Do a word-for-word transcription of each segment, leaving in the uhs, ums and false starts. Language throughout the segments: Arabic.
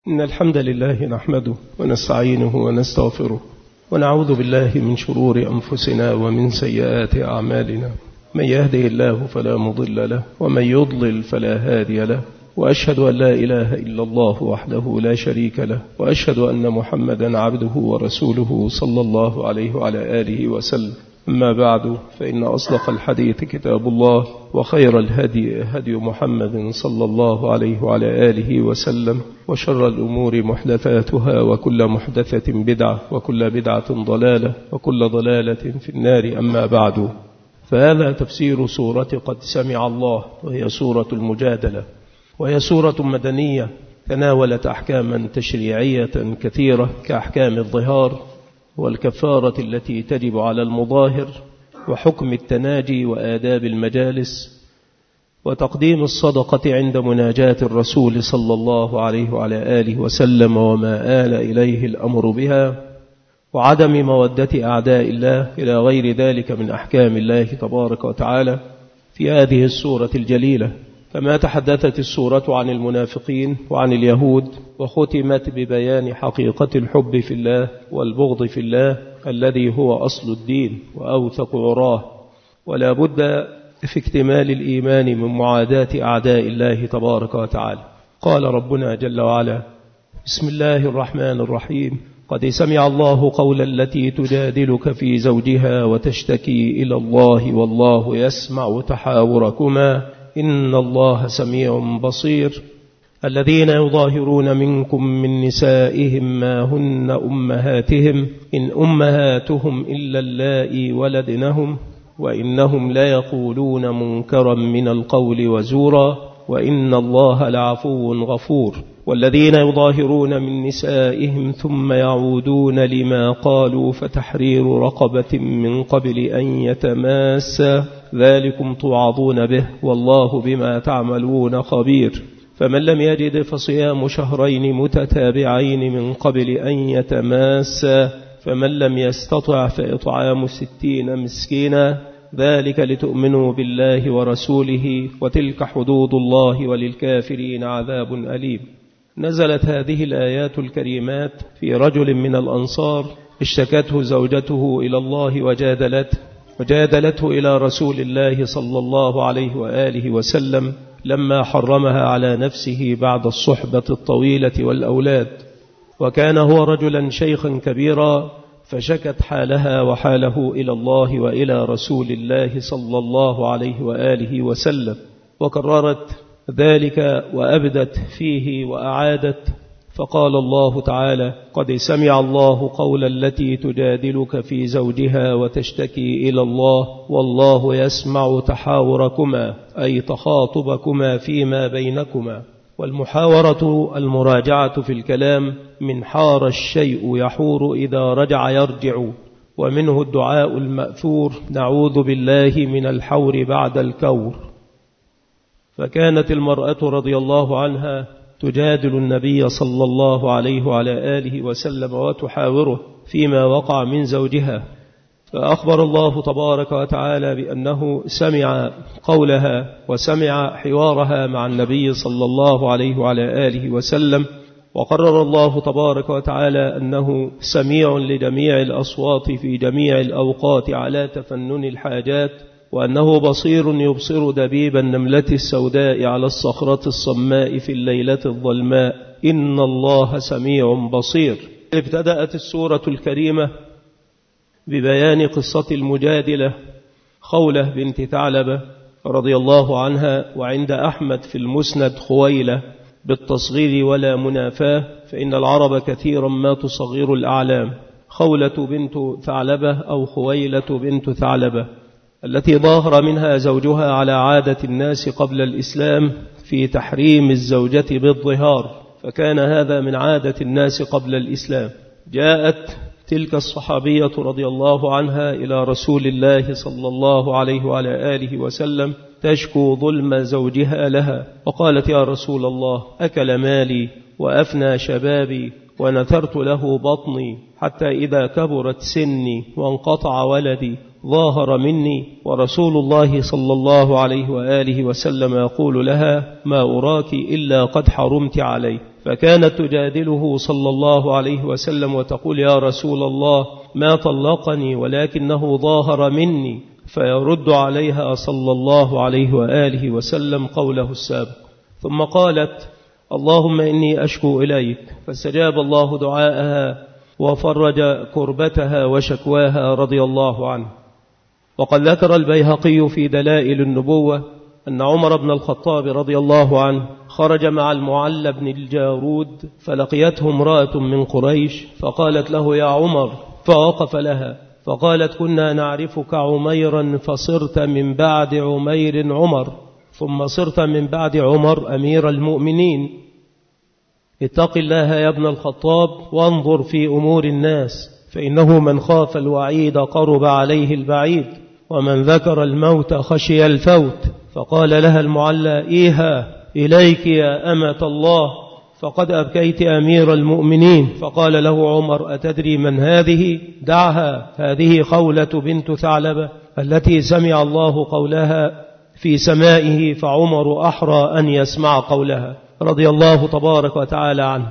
إن الحمد لله نحمده ونستعينه ونستغفره ونعوذ بالله من شرور أنفسنا ومن سيئات أعمالنا. من يهده الله فلا مضل له ومن يضلل فلا هادي له، وأشهد أن لا إله إلا الله وحده لا شريك له، وأشهد أن محمدا عبده ورسوله صلى الله عليه وعلى آله وسلم. أما بعد، فإن أصدق الحديث كتاب الله، وخير الهدي هدي محمد صلى الله عليه وعلى آله وسلم، وشر الأمور محدثاتها، وكل محدثة بدعة، وكل بدعة ضلالة، وكل ضلالة في النار. أما بعد، فهذا تفسير سورة قد سمع الله، وهي سورة المجادلة، وهي سورة مدنية تناولت أحكاما تشريعية كثيرة كأحكام الظهار والكفارة التي تجب على المظاهر، وحكم التناجي وآداب المجالس، وتقديم الصدقة عند مناجاة الرسول صلى الله عليه وعلى آله وسلم وما آل إليه الأمر بها، وعدم مودة أعداء الله، إلى غير ذلك من أحكام الله تبارك وتعالى في هذه السورة الجليلة. كما تحدثت السورة عن المنافقين وعن اليهود، وختمت ببيان حقيقة الحب في الله والبغض في الله الذي هو أصل الدين وأوثق عراه، ولا بد في اكتمال الإيمان من معاداة أعداء الله تبارك وتعالى. قال ربنا جل وعلا: بسم الله الرحمن الرحيم: قد سمع الله قول التي تجادلك في زوجها وتشتكي إلى الله والله يسمع تحاوركما إن الله سميع بصير. الذين يظاهرون منكم من نسائهم ما هن أمهاتهم إن أمهاتهم إلا اللائي ولدنهم وإنهم ليقولون منكرا من القول وزورا وإن الله لعفو غفور. والذين يظاهرون من نسائهم ثم يعودون لما قالوا فتحرير رقبة من قبل أن يتماسا ذلكم توعظون به والله بما تعملون خبير. فمن لم يجد فصيام شهرين متتابعين من قبل أن يتماسا، فمن لم يستطع فإطعام ستين مسكينا، ذلك لتؤمنوا بالله ورسوله وتلك حدود الله وللكافرين عذاب أليم. نزلت هذه الآيات الكريمات في رجل من الأنصار اشتكته زوجته إلى الله وجادلته وجادلته إلى رسول الله صلى الله عليه وآله وسلم لما حرمها على نفسه بعد الصحبة الطويلة والأولاد. وكان هو رجلا شيخا كبيرا، فشكت حالها وحاله إلى الله وإلى رسول الله صلى الله عليه وآله وسلم، وكررت ذلك وأبدت فيه وأعادت. فقال الله تعالى: قد سمع الله قول التي تجادلك في زوجها وتشتكي إلى الله والله يسمع تحاوركما، أي تخاطبكما فيما بينكما. والمحاورة المراجعة في الكلام، من حار الشيء يحور إذا رجع يرجع، ومنه الدعاء المأثور: نعوذ بالله من الحور بعد الكور. فكانت المرأة رضي الله عنها تجادل النبي صلى الله عليه وعلى آله وسلم وتحاوره فيما وقع من زوجها، فأخبر الله تبارك وتعالى بأنه سمع قولها وسمع حوارها مع النبي صلى الله عليه وعلى آله وسلم، وقرر الله تبارك وتعالى أنه سميع لجميع الأصوات في جميع الأوقات على تفنن الحاجات، وأنه بصير يبصر دبيب النملة السوداء على الصخرة الصماء في الليلة الظلماء إن الله سميع بصير. ابتدأت السورة الكريمة ببيان قصة المجادلة خولة بنت ثعلبة رضي الله عنها، وعند أحمد في المسند خويلة بالتصغير ولا منافاة، فإن العرب كثيرا ما تصغر الأعلام. خولة بنت ثعلبة أو خويلة بنت ثعلبة، التي ظاهر منها زوجها على عادة الناس قبل الإسلام في تحريم الزوجة بالظهار، فكان هذا من عادة الناس قبل الإسلام. جاءت تلك الصحابية رضي الله عنها إلى رسول الله صلى الله عليه وعلى آله وسلم تشكو ظلم زوجها لها، وقالت: يا رسول الله، أكل مالي وأفنى شبابي ونثرت له بطني حتى إذا كبرت سني وانقطع ولدي ظاهر مني، ورسول الله صلى الله عليه وآله وسلم يقول لها: ما أراك إلا قد حرمت عليه. فكانت تجادله صلى الله عليه وسلم وتقول: يا رسول الله، ما طلقني ولكنه ظاهر مني، فيرد عليها صلى الله عليه وآله وسلم قوله السابق. ثم قالت: اللهم إني أشكو إليك، فاستجاب الله دعاءها وفرج كربتها وشكواها رضي الله عنه. وقد ذكر البيهقي في دلائل النبوة أن عمر بن الخطاب رضي الله عنه خرج مع المعلى بن الجارود، فلقيته امرأة من قريش فقالت له: يا عمر، فوقف لها فقالت: كنا نعرفك عميرا فصرت من بعد عمير عمر، ثم صرت من بعد عمر أمير المؤمنين. اتق الله يا ابن الخطاب وانظر في أمور الناس، فإنه من خاف الوعيد قرب عليه البعيد، ومن ذكر الموت خشي الفوت. فقال لها المعلى: إيها إليك يا أمة الله، فقد أبكيت أمير المؤمنين. فقال له عمر: أتدري من هذه؟ دعها، هذه خولة بنت ثعلبة التي سمع الله قولها في سمائه، فعمر أحرى أن يسمع قولها رضي الله تبارك وتعالى عنه.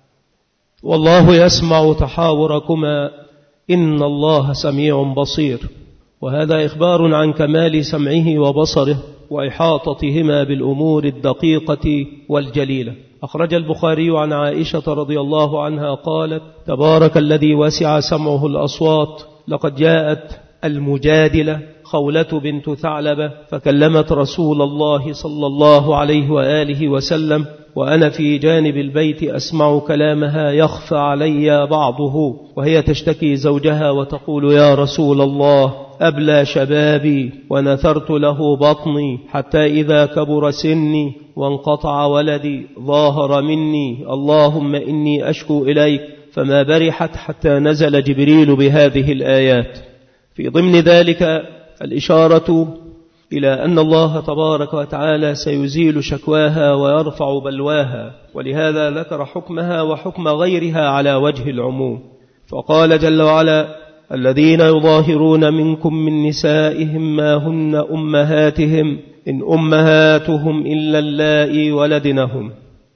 والله يسمع تحاوركما إن الله سميع بصير. وهذا إخبار عن كمال سمعه وبصره وإحاطتهما بالأمور الدقيقة والجليلة. أخرج البخاري عن عائشة رضي الله عنها قالت: تبارك الذي وسع سمعه الأصوات، لقد جاءت المجادلة خولة بنت ثعلبة فكلمت رسول الله صلى الله عليه وآله وسلم وأنا في جانب البيت أسمع كلامها يخفى علي بعضه، وهي تشتكي زوجها وتقول: يا رسول الله، أبلى شبابي ونثرت له بطني، حتى إذا كبر سني وانقطع ولدي ظاهر مني، اللهم إني أشكو إليك. فما برحت حتى نزل جبريل بهذه الآيات. في ضمن ذلك الإشارة إلى أن الله تبارك وتعالى سيزيل شكواها ويرفع بلواها، ولهذا ذكر حكمها وحكم غيرها على وجه العموم. فقال جل وعلا: الذين يظاهرون منكم من نسائهم ما هن أمهاتهم إن أمهاتهم إلا اللائي ولدنهم.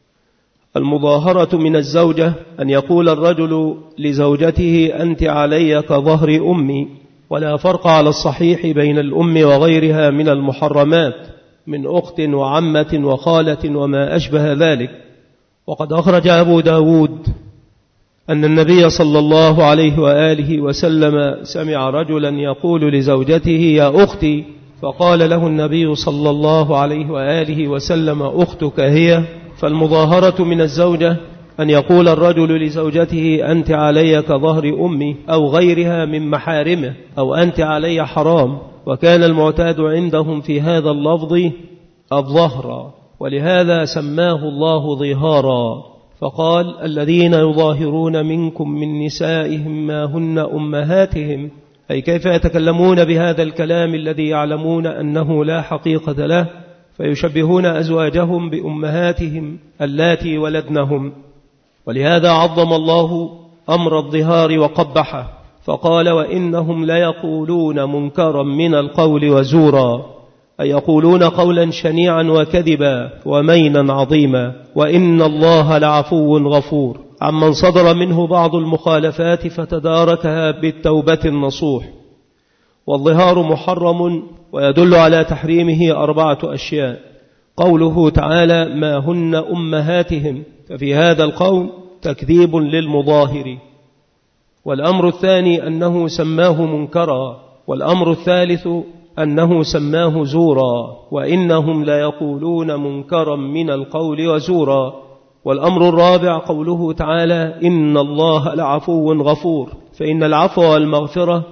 المظاهرة من الزوجة أن يقول الرجل لزوجته: أنت علي كظهر أمي، ولا فرق على الصحيح بين الأم وغيرها من المحرمات من أخت وعمة وخالة وما أشبه ذلك. وقد أخرج أبو داود أن النبي صلى الله عليه وآله وسلم سمع رجلا يقول لزوجته: يا أختي، فقال له النبي صلى الله عليه وآله وسلم: أختك هي. فالمظاهرة من الزوجة أن يقول الرجل لزوجته: أنت علي كظهر أمي، أو غيرها من محارمه، أو أنت علي حرام. وكان المعتاد عندهم في هذا اللفظ الظهر، ولهذا سماه الله ظهارا، فقال: الذين يظاهرون منكم من نسائهم ما هن أمهاتهم، أي كيف يتكلمون بهذا الكلام الذي يعلمون أنه لا حقيقة له، فيشبهون أزواجهم بأمهاتهم اللاتي ولدنهم. ولهذا عظم الله أمر الظهار وقبحه، فقال: وإنهم ليقولون منكرا من القول وزورا، أي يقولون قولا شنيعا وكذبا ومينا عظيما، وإن الله لعفو غفور، عمن صدر منه بعض المخالفات فتداركها بالتوبة النصوح. والظهار محرم، ويدل على تحريمه أربعة أشياء: قوله تعالى: ما هن أمهاتهم، ففي هذا القول تكذيب للمظاهر. والأمر الثاني أنه سماه منكرا. والأمر الثالث أنه سماه زورا، وإنهم ليقولون منكرا من القول وزورا. والأمر الرابع قوله تعالى: إن الله لعفو غفور، فإن العفو والمغفرة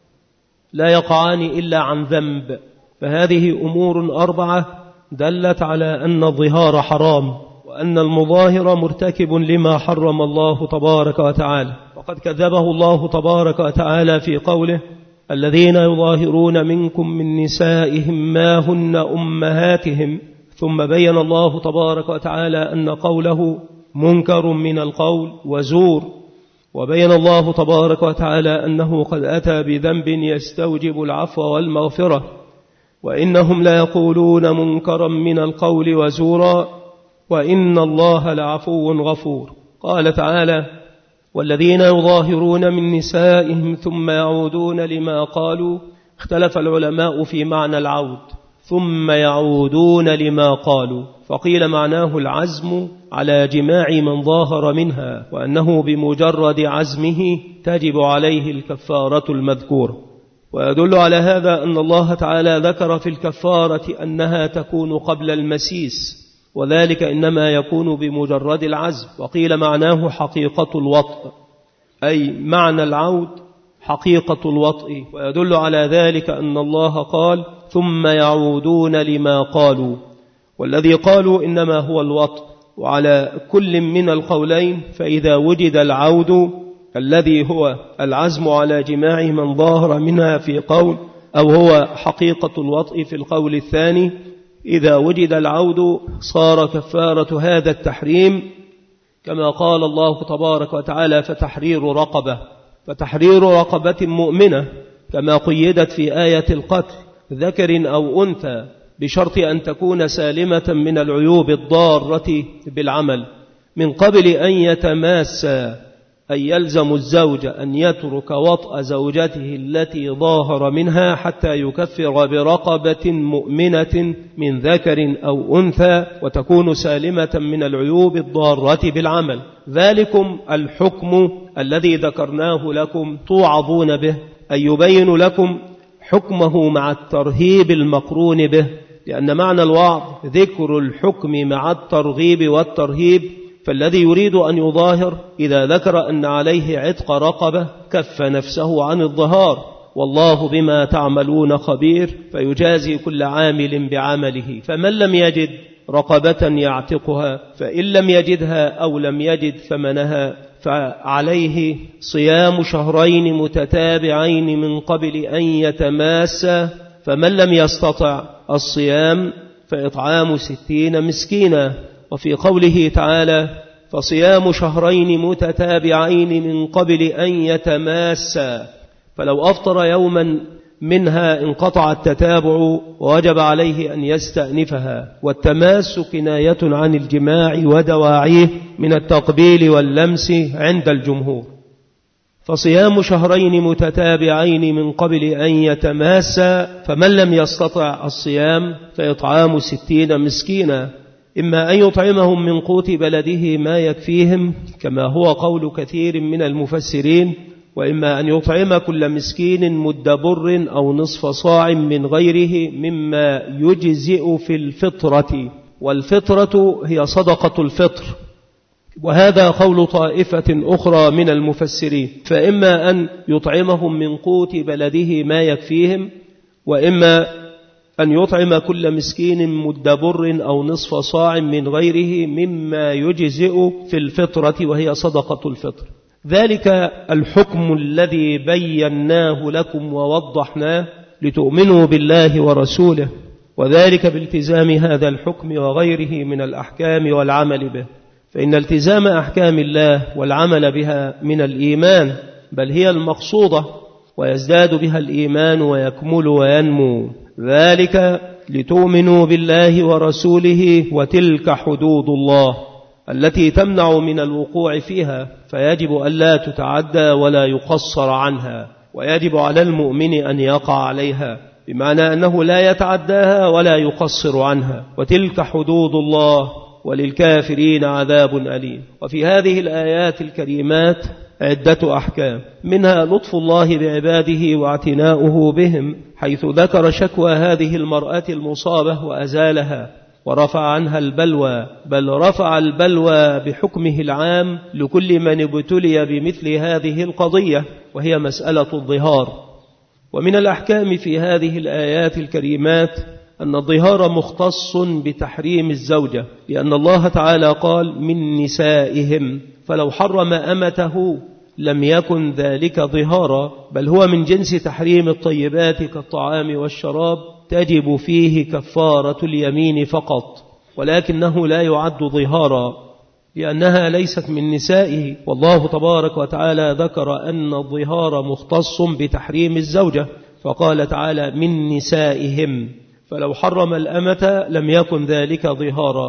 لا يقعان إلا عن ذنب. فهذه أمور أربعة دلت على أن الظهار حرام، وأن المظاهر مرتكب لما حرم الله تبارك وتعالى. وقد كذبه الله تبارك وتعالى في قوله: الذين يظاهرون منكم من نسائهم ما هن أمهاتهم. ثم بين الله تبارك وتعالى أن قوله منكر من القول وزور، وبين الله تبارك وتعالى أنه قد أتى بذنب يستوجب العفو والمغفرة. وإنهم لا يقولون منكرا من القول وزورا، وإن الله لعفو غفور. قال تعالى: والذين يظاهرون من نسائهم ثم يعودون لما قالوا. اختلف العلماء في معنى العود، ثم يعودون لما قالوا، فقيل معناه العزم على جماع من ظاهر منها، وأنه بمجرد عزمه تجب عليه الكفارة المذكورة. ويدل على هذا أن الله تعالى ذكر في الكفارة أنها تكون قبل المسيس، وذلك إنما يكون بمجرد العزم. وقيل معناه حقيقة الوطء، أي معنى العود حقيقة الوطء. ويدل على ذلك أن الله قال: ثم يعودون لما قالوا، والذي قالوا إنما هو الوطء. وعلى كل من القولين فإذا وجد العود الذي هو العزم على جماع من ظاهر منها في قول، أو هو حقيقة الوطء في القول الثاني، إذا وجد العود صار كفارة هذا التحريم كما قال الله تبارك وتعالى: فتحرير رقبة. فتحرير رقبة مؤمنة كما قيدت في آية القتل، ذكر أو أنثى، بشرط أن تكون سالمة من العيوب الضارة بالعمل، من قبل أن يتماسى، أي يلزم الزوج أن يترك وطأ زوجته التي ظاهر منها حتى يكفر برقبة مؤمنة من ذكر أو أنثى، وتكون سالمة من العيوب الضارة بالعمل. ذلكم الحكم الذي ذكرناه لكم توعظون به، أي يبين لكم حكمه مع الترهيب المقرون به، لأن معنى الوعظ ذكر الحكم مع الترغيب والترهيب. فالذي يريد أن يظاهر إذا ذكر أن عليه عتق رقبة كف نفسه عن الظهار، والله بما تعملون خبير، فيجازي كل عامل بعمله. فمن لم يجد رقبة يعتقها، فإن لم يجدها أو لم يجد ثمنها، فعليه صيام شهرين متتابعين من قبل أن يتماسى. فمن لم يستطع الصيام فإطعام ستين مسكينا. وفي قوله تعالى: فصيام شهرين متتابعين من قبل أن يتماسى، فلو أفطر يوما منها انقطع التتابع ووجب عليه أن يستأنفها. والتماس كناية عن الجماع ودواعيه من التقبيل واللمس عند الجمهور. فصيام شهرين متتابعين من قبل أن يتماسى، فمن لم يستطع الصيام فإطعام ستين مسكينا، إما أن يطعمهم من قوت بلده ما يكفيهم كما هو قول كثير من المفسرين، وإما أن يطعم كل مسكين مد بر أو نصف صاع من غيره مما يجزئ في الفطرة. والفطرة هي صدقة الفطر، وهذا قول طائفة أخرى من المفسرين. فإما أن يطعمهم من قوت بلده ما يكفيهم، وإما أن يطعم كل مسكين مد بر أو نصف صاع من غيره مما يجزئ في الفطرة وهي صدقة الفطر. ذلك الحكم الذي بيناه لكم ووضحناه لتؤمنوا بالله ورسوله، وذلك بالتزام هذا الحكم وغيره من الأحكام والعمل به. فإن التزام أحكام الله والعمل بها من الإيمان، بل هي المقصودة، ويزداد بها الإيمان ويكمل وينمو. ذلك لتؤمنوا بالله ورسوله، وتلك حدود الله التي تمنع من الوقوع فيها، فيجب ألا تتعدى ولا يقصر عنها، ويجب على المؤمن أن يقع عليها، بمعنى أنه لا يتعداها ولا يقصر عنها. وتلك حدود الله وللكافرين عذاب أليم. وفي هذه الآيات الكريمات عدة أحكام، منها لطف الله بعباده واعتناؤه بهم، حيث ذكر شكوى هذه المرأة المصابة وأزالها ورفع عنها البلوى، بل رفع البلوى بحكمه العام لكل من ابتلي بمثل هذه القضية، وهي مسألة الظهار. ومن الأحكام في هذه الآيات الكريمات أن الظهار مختص بتحريم الزوجة، لأن الله تعالى قال: من نسائهم، فلو حرم أمته لم يكن ذلك ظهارا، بل هو من جنس تحريم الطيبات كالطعام والشراب، تجب فيه كفارة اليمين فقط، ولكنه لا يعد ظهارا لأنها ليست من نسائه. والله تبارك وتعالى ذكر أن الظهار مختص بتحريم الزوجة، فقال تعالى: من نسائهم، فلو حرم الأمة لم يكن ذلك ظهارا.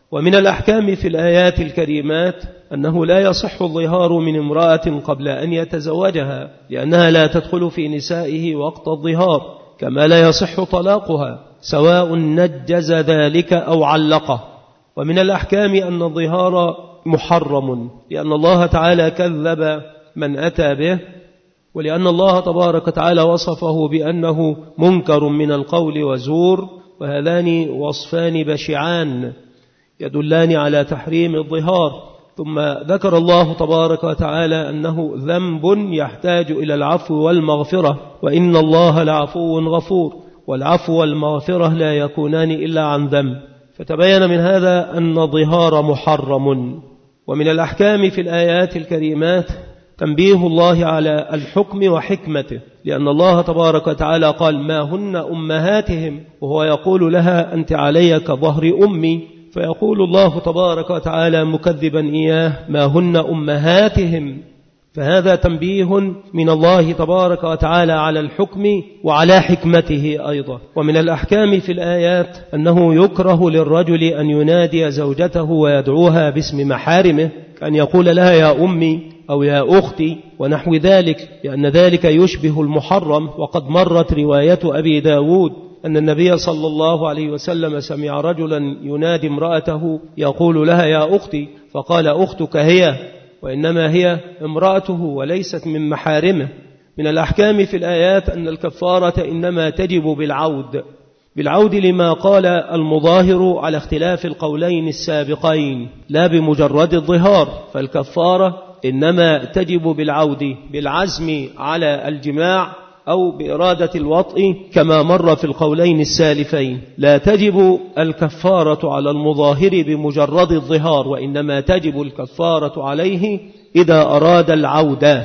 ومن الأحكام في الآيات الكريمات أنه لا يصح الظهار من امرأة قبل أن يتزوجها، لأنها لا تدخل في نسائه وقت الظهار، كما لا يصح طلاقها سواء نجز ذلك أو علقه. ومن الأحكام أن الظهار محرم، لأن الله تعالى كذب من أتى به، ولأن الله تبارك وتعالى وصفه بأنه منكر من القول وزور، وهذان وصفان بشعان يدلان على تحريم الظهار. ثم ذكر الله تبارك وتعالى أنه ذنب يحتاج إلى العفو والمغفرة، وإن الله لعفو غفور، والعفو والمغفرة لا يكونان إلا عن ذنب، فتبين من هذا أن الظهار محرم. ومن الأحكام في الآيات الكريمات تنبيه الله على الحكم وحكمته، لأن الله تبارك وتعالى قال ما هن أمهاتهم، وهو يقول لها أنت علي كظهر أمي، فيقول الله تبارك وتعالى مكذبا إياه ما هن أمهاتهم. فهذا تنبيه من الله تبارك وتعالى على الحكم وعلى حكمته أيضا. ومن الأحكام في الآيات أنه يكره للرجل أن ينادي زوجته ويدعوها باسم محارمه، كأن يقول لها يا أمي أو يا أختي ونحو ذلك، لأن ذلك يشبه المحرم. وقد مرت رواية أبي داود أن النبي صلى الله عليه وسلم سمع رجلا ينادي امرأته يقول لها يا أختي، فقال أختك هي، وإنما هي امرأته وليست من محارمه. من الأحكام في الآيات أن الكفارة إنما تجب بالعود بالعود لما قال المظاهر على اختلاف القولين السابقين، لا بمجرد الظهار، فالكفارة إنما تجب بالعود بالعزم على الجماع أو بإرادة الوطء كما مر في القولين السالفين. لا تجب الكفارة على المظاهر بمجرد الظهار، وإنما تجب الكفارة عليه إذا أراد العودة.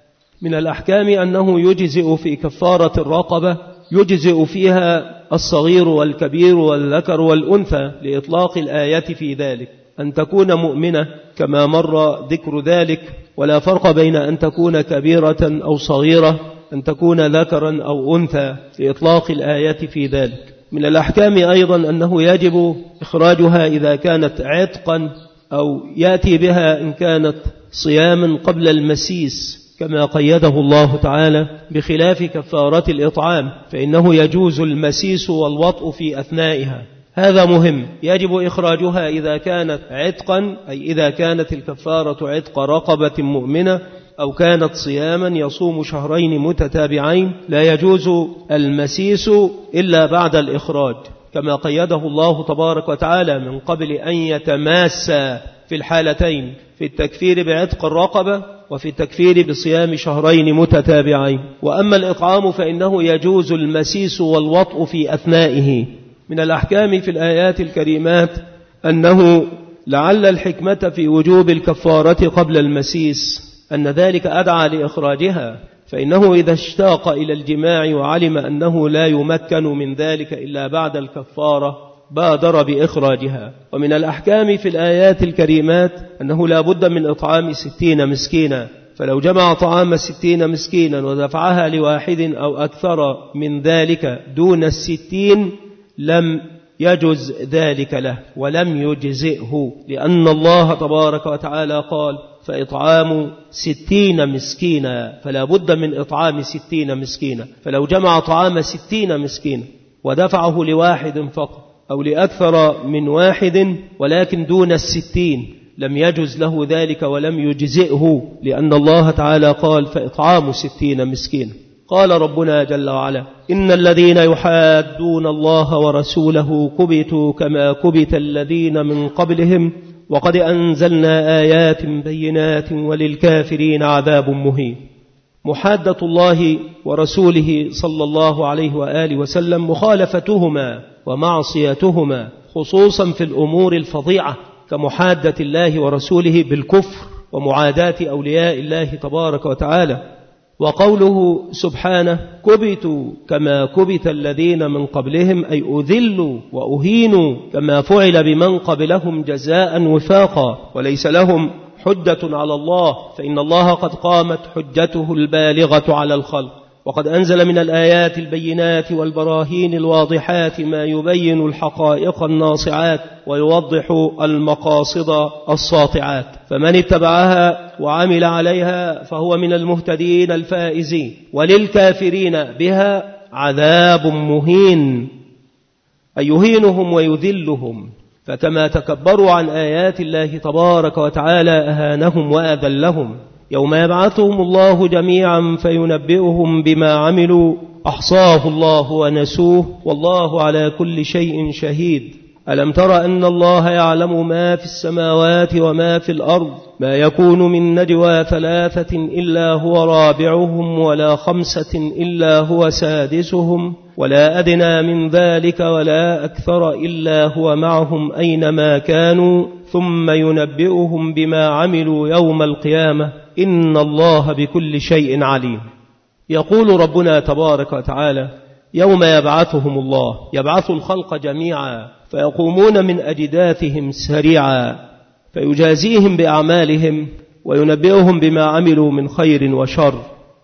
من الأحكام أنه يجزئ في كفارة الرقبة، يجزئ فيها الصغير والكبير والذكر والأنثى، لإطلاق الآية في ذلك، أن تكون مؤمنة كما مر ذكر ذلك، ولا فرق بين أن تكون كبيرة أو صغيرة، أن تكون ذكرا أو أنثى، لإطلاق الآية في ذلك. من الأحكام أيضا أنه يجب إخراجها إذا كانت عتقا، أو يأتي بها إن كانت صياما قبل المسيس، كما قيده الله تعالى، بخلاف كفارة الإطعام فإنه يجوز المسيس والوطء في أثنائها. هذا مهم، يجب إخراجها إذا كانت عتقا، أي إذا كانت الكفارة عتق رقبة مؤمنة، أو كانت صياما يصوم شهرين متتابعين، لا يجوز المسيس إلا بعد الإخراج، كما قيده الله تبارك وتعالى من قبل أن يتماسى في الحالتين، في التكفير بعتق الرقبة وفي التكفير بصيام شهرين متتابعين. وأما الإطعام فإنه يجوز المسيس والوطء في أثنائه. من الأحكام في الآيات الكريمات أنه لعل الحكمة في وجوب الكفارة قبل المسيس أن ذلك أدعى لإخراجها، فإنه إذا اشتاق إلى الجماع وعلم أنه لا يمكن من ذلك إلا بعد الكفارة بادر بإخراجها. ومن الأحكام في الآيات الكريمات أنه لا بد من إطعام ستين مسكينا، فلو جمع طعام ستين مسكينا ودفعها لواحد أو أكثر من ذلك دون الستين لم يجز ذلك له ولم يجزئه، لأن الله تبارك وتعالى قال فإطعام ستين مسكينا، فلا بد من إطعام ستين مسكينا. فلو جمع طعام ستين مسكينا ودفعه لواحد فقط أو لأكثر من واحد ولكن دون الستين لم يجز له ذلك ولم يجزئه، لأن الله تعالى قال فإطعام ستين مسكينا. قال ربنا جل وعلا إن الذين يحادون الله ورسوله كبتوا كما كبت الذين من قبلهم وقد أنزلنا آيات بينات وللكافرين عذاب مهين. محادة الله ورسوله صلى الله عليه وآله وسلم مخالفتهما ومعصيتهما، خصوصا في الأمور الفظيعة كمحادة الله ورسوله بالكفر ومعاداة أولياء الله تبارك وتعالى. وقوله سبحانه كبتوا كما كبت الذين من قبلهم، أي أذلوا وأهينوا كما فعل بمن قبلهم جزاء وفاقا، وليس لهم حجة على الله، فإن الله قد قامت حجته البالغة على الخلق، وقد أنزل من الآيات البينات والبراهين الواضحات ما يبين الحقائق الناصعات ويوضح المقاصد الساطعات، فمن اتبعها وعمل عليها فهو من المهتدين الفائزين، وللكافرين بها عذاب مهين، أي يهينهم ويذلهم، فكما تكبروا عن آيات الله تبارك وتعالى أهانهم وأذلهم. يوم يبعثهم الله جميعا فينبئهم بما عملوا أحصاه الله ونسوه والله على كل شيء شهيد. ألم تر أن الله يعلم ما في السماوات وما في الأرض، ما يكون من نجوى ثلاثة إلا هو رابعهم ولا خمسة إلا هو سادسهم ولا أدنى من ذلك ولا أكثر إلا هو معهم أينما كانوا ثم ينبئهم بما عملوا يوم القيامة إن الله بكل شيء عليم. يقول ربنا تبارك وتعالى يوم يبعثهم الله، يبعث الخلق جميعا فيقومون من أجداثهم سريعا فيجازيهم بأعمالهم وينبئهم بما عملوا من خير وشر،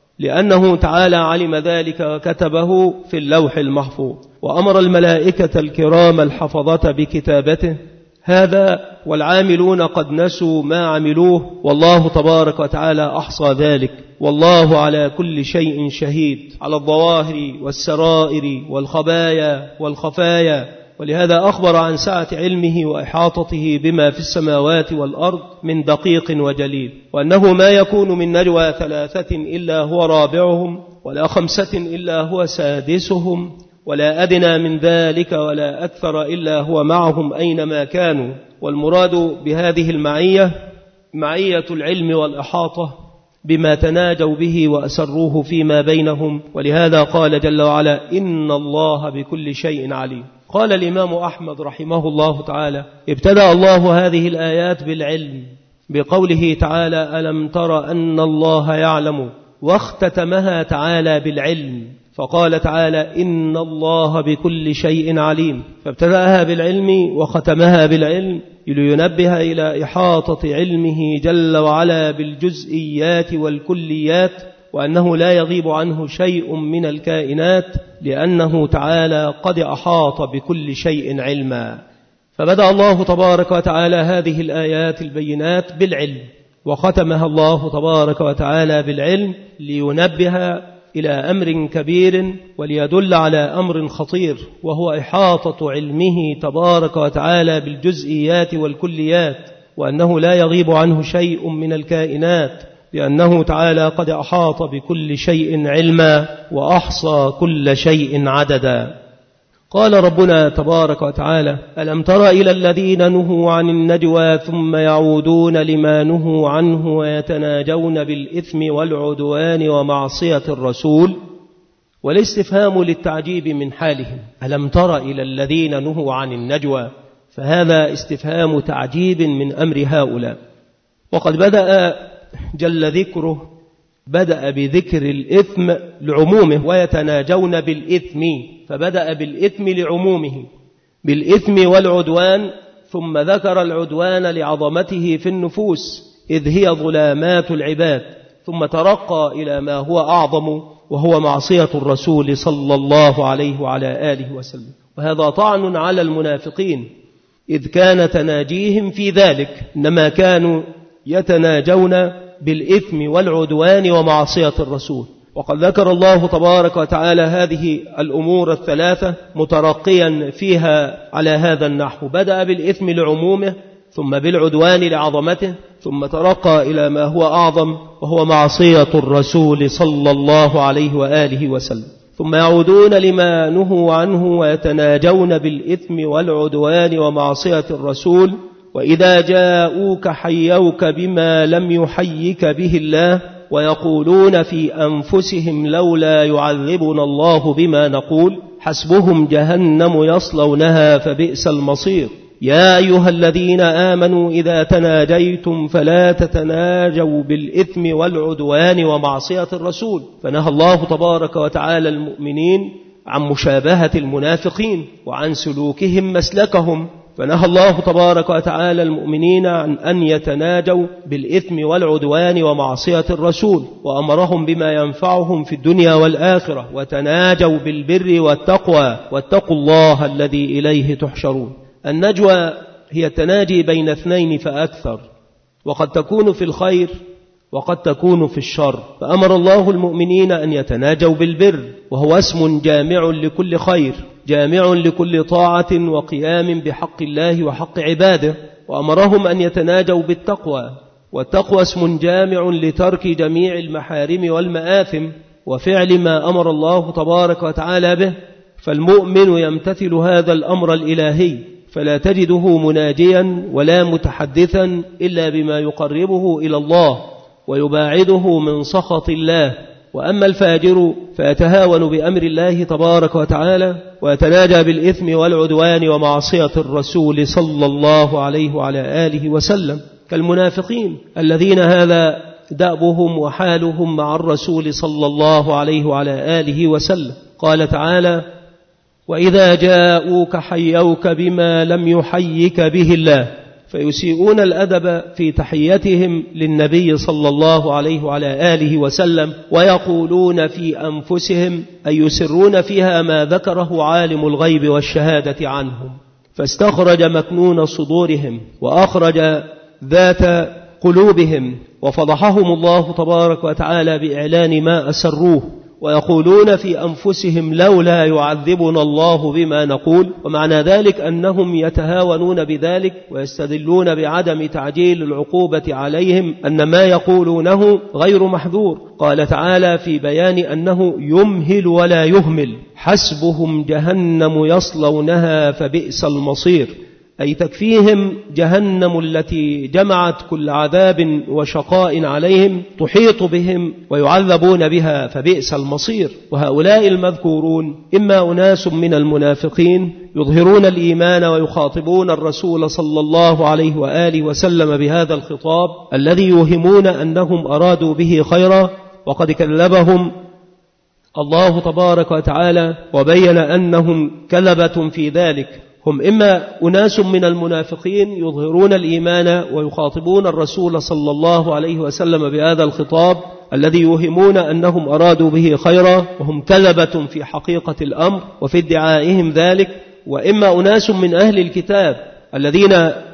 لأنه تعالى علم ذلك وكتبه في اللوح المحفوظ، وأمر الملائكة الكرام الحفظة بكتابته هذا، والعاملون قد نسوا ما عملوه والله تبارك وتعالى أحصى ذلك، والله على كل شيء شهيد، على الظواهر والسرائر والخبايا والخفايا. ولهذا أخبر عن سعة علمه وإحاطته بما في السماوات والأرض من دقيق وجليل، وأنه ما يكون من نجوى ثلاثة إلا هو رابعهم ولا خمسة إلا هو سادسهم ولا أدنى من ذلك ولا أكثر إلا هو معهم أينما كانوا. والمراد بهذه المعية معية العلم والإحاطة بما تناجوا به وأسروه فيما بينهم، ولهذا قال جل وعلا إن الله بكل شيء عليم. قال الإمام أحمد رحمه الله تعالى ابتدأ الله هذه الآيات بالعلم بقوله تعالى ألم تر أن الله يعلم، واختتمها تعالى بالعلم فقال تعالى إن الله بكل شيء عليم، فابتدأها بالعلم وختمها بالعلم لينبه إلى إحاطة علمه جل وعلا بالجزئيات والكليات، وأنه لا يغيب عنه شيء من الكائنات لأنه تعالى قد أحاط بكل شيء علما. فبدأ الله تبارك وتعالى هذه الآيات البينات بالعلم، وختمها الله تبارك وتعالى بالعلم لينبه إلى أمر كبير وليدل على أمر خطير، وهو إحاطة علمه تبارك وتعالى بالجزئيات والكليات، وأنه لا يغيب عنه شيء من الكائنات لأنه تعالى قد أحاط بكل شيء علما وأحصى كل شيء عددا. قال ربنا تبارك وتعالى ألم تر إلى الذين نهوا عن النجوى ثم يعودون لما نهوا عنه ويتناجون بالإثم والعدوان ومعصية الرسول. والاستفهام للتعجيب من حالهم، ألم تر إلى الذين نهوا عن النجوى، فهذا استفهام تعجيب من أمر هؤلاء. وقد بدأ جل ذكره بدأ بذكر الإثم لعمومه ويتناجون بالإثم، فبدأ بالإثم لعمومه بالإثم والعدوان، ثم ذكر العدوان لعظمته في النفوس إذ هي ظلامات العباد، ثم ترقى إلى ما هو أعظم وهو معصية الرسول صلى الله عليه وعلى آله وسلم. وهذا طعن على المنافقين إذ كان تناجيهم في ذلك، إنما كانوا يتناجون بالإثم والعدوان ومعصية الرسول. وقد ذكر الله تبارك وتعالى هذه الأمور الثلاثة مترقيا فيها على هذا النحو، بدأ بالإثم لعمومه ثم بالعدوان لعظمته ثم ترقى إلى ما هو أعظم وهو معصية الرسول صلى الله عليه وآله وسلم، ثم يعودون لما نهوا عنه ويتناجون بالإثم والعدوان ومعصية الرسول. وإذا جاءوك حيوك بما لم يحيك به الله ويقولون في أنفسهم لولا يعذبنا الله بما نقول حسبهم جهنم يصلونها فبئس المصير. يا أيها الذين آمنوا إذا تناجيتم فلا تتناجوا بالإثم والعدوان ومعصية الرسول. فنهى الله تبارك وتعالى المؤمنين عن مشابهة المنافقين وعن سلوكهم مسلكهم، فنهى الله تبارك وتعالى المؤمنين عن أن يتناجوا بالإثم والعدوان ومعصية الرسول، وأمرهم بما ينفعهم في الدنيا والآخرة، وتناجوا بالبر والتقوى واتقوا الله الذي إليه تحشرون. النجوى هي التناجي بين اثنين فأكثر، وقد تكون في الخير وقد تكون في الشر، فأمر الله المؤمنين أن يتناجوا بالبر، وهو اسم جامع لكل خير، جامع لكل طاعة وقيام بحق الله وحق عباده. وأمرهم أن يتناجوا بالتقوى، والتقوى اسم جامع لترك جميع المحارم والمآثم وفعل ما أمر الله تبارك وتعالى به. فالمؤمن يمتثل هذا الأمر الإلهي، فلا تجده مناجيا ولا متحدثا إلا بما يقربه إلى الله ويباعده من سخط الله. وأما الفاجر فيتهاون بأمر الله تبارك وتعالى ويتناجى بالإثم والعدوان ومعصية الرسول صلى الله عليه وعلى آله وسلم، كالمنافقين الذين هذا دأبهم وحالهم مع الرسول صلى الله عليه وعلى آله وسلم. قال تعالى: وإذا جاءوك حيوك بما لم يحيك به الله، فيسيئون الأدب في تحيتهم للنبي صلى الله عليه وعلى آله وسلم، ويقولون في أنفسهم أي يسرون فيها ما ذكره عالم الغيب والشهادة عنهم، فاستخرج مكنون صدورهم وأخرج ذات قلوبهم، وفضحهم الله تبارك وتعالى بإعلان ما أسروه، ويقولون في أنفسهم لولا يعذبنا الله بما نقول. ومعنى ذلك أنهم يتهاونون بذلك ويستدلون بعدم تعجيل العقوبة عليهم أن ما يقولونه غير محذور. قال تعالى في بيان أنه يمهل ولا يهمل: حسبهم جهنم يصلونها فبئس المصير، أي تكفيهم جهنم التي جمعت كل عذاب وشقاء عليهم، تحيط بهم ويعذبون بها فبئس المصير. وهؤلاء المذكورون إما أناس من المنافقين يظهرون الإيمان ويخاطبون الرسول صلى الله عليه وآله وسلم بهذا الخطاب الذي يوهمون أنهم أرادوا به خيرا، وقد كذبهم الله تبارك وتعالى وبين أنهم كذبة في ذلك. هم إما أناس من المنافقين يظهرون الإيمان ويخاطبون الرسول صلى الله عليه وسلم بهذا الخطاب الذي يوهمون أنهم أرادوا به خيرا، وهم كذبة في حقيقة الأمر وفي ادعائهم ذلك. وإما أناس من أهل الكتاب الذين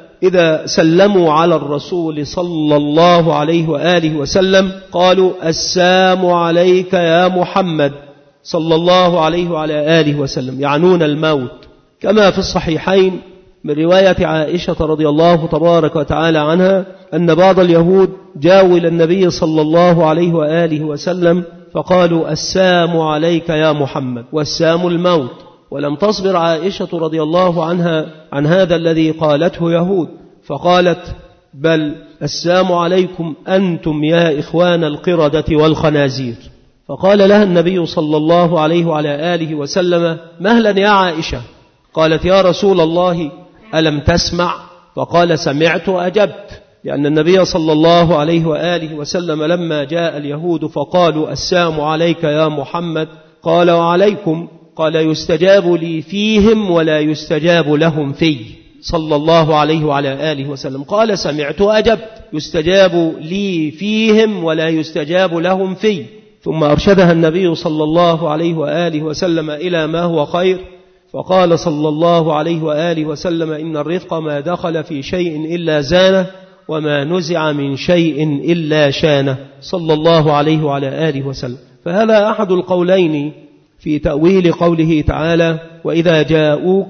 إذا سلموا على الرسول صلى الله عليه وآله وسلم قالوا: السلام عليك يا محمد صلى الله عليه وعلى آله وسلم، يعنون الموت، كما في الصحيحين من رواية عائشة رضي الله تبارك وتعالى عنها أن بعض اليهود جاءوا إلى النبي صلى الله عليه وآله وسلم فقالوا: السلام عليك يا محمد، والسام الموت. ولم تصبر عائشة رضي الله عنها عن هذا الذي قالته يهود، فقالت: بل السلام عليكم أنتم يا إخوان القردة والخنازير. فقال لها النبي صلى الله عليه وعلى آله وسلم: مهلا يا عائشة. قالت: يا رسول الله ألم تسمع؟ فقال: سمعت وأجبت. لأن النبي صلى الله عليه وآله وسلم لما جاء اليهود فقالوا: السلام عليك يا محمد، قال: وعليكم. قال: يستجاب لي فيهم ولا يستجاب لهم في، صلى الله عليه وعلى آله وسلم. قال: سمعت وأجبت، يستجاب لي فيهم ولا يستجاب لهم في. ثم أرشدها النبي صلى الله عليه وآله وسلم إلى ما هو خير، فقال صلى الله عليه وآله وسلم: إن الرفق ما دخل في شيء إلا زانه، وما نزع من شيء إلا شانه، صلى الله عليه وعلى آله وسلم. فهذا أحد القولين في تأويل قوله تعالى: وإذا جاءوك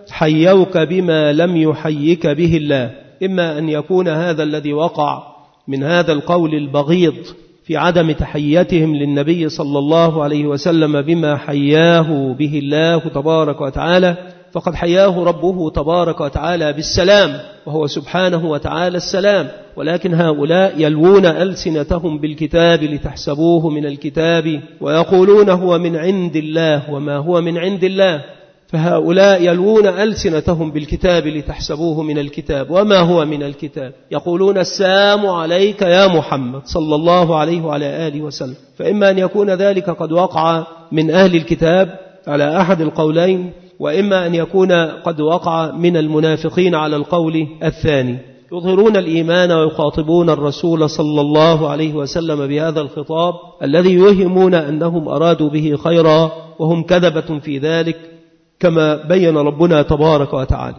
حيوك بما لم يحيك به الله. إما أن يكون هذا الذي وقع من هذا القول البغيض في عدم تحيتهم للنبي صلى الله عليه وسلم بما حياه به الله تبارك وتعالى، فقد حياه ربه تبارك وتعالى بالسلام، وهو سبحانه وتعالى السلام. ولكن هؤلاء يلوون ألسنتهم بالكتاب لتحسبوه من الكتاب ويقولون هو من عند الله وما هو من عند الله. فهؤلاء يلوون ألسنتهم بالكتاب لتحسبوه من الكتاب وما هو من الكتاب، يقولون: السلام عليك يا محمد صلى الله عليه وعلى آله وسلم. فإما أن يكون ذلك قد وقع من أهل الكتاب على أحد القولين، وإما أن يكون قد وقع من المنافقين على القول الثاني، يظهرون الإيمان ويخاطبون الرسول صلى الله عليه وسلم بهذا الخطاب الذي يوهمون أنهم أرادوا به خيرا وهم كذبة في ذلك كما بين ربنا تبارك وتعالى.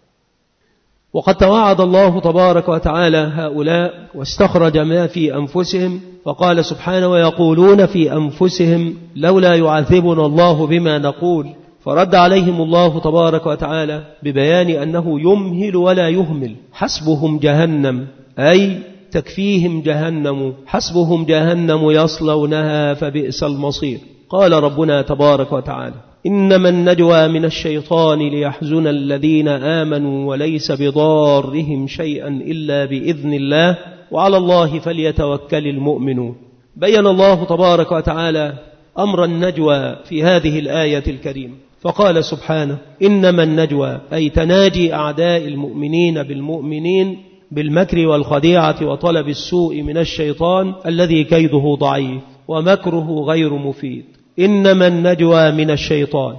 وقد توعد الله تبارك وتعالى هؤلاء واستخرج ما في أنفسهم فقال سبحانه: ويقولون في أنفسهم لولا يعذبنا الله بما نقول، فرد عليهم الله تبارك وتعالى ببيان أنه يمهل ولا يهمل، حسبهم جهنم أي تكفيهم جهنم، حسبهم جهنم يصلونها فبئس المصير. قال ربنا تبارك وتعالى: إنما النجوى من الشيطان ليحزن الذين آمنوا وليس بضارهم شيئا إلا بإذن الله وعلى الله فليتوكل المؤمنون. بين الله تبارك وتعالى أمر النجوى في هذه الآية الكريمة فقال سبحانه: إنما النجوى أي تناجي أعداء المؤمنين بالمؤمنين بالمكر والخديعة وطلب السوء من الشيطان الذي كيده ضعيف ومكره غير مفيد. إنما النجوى من الشيطان،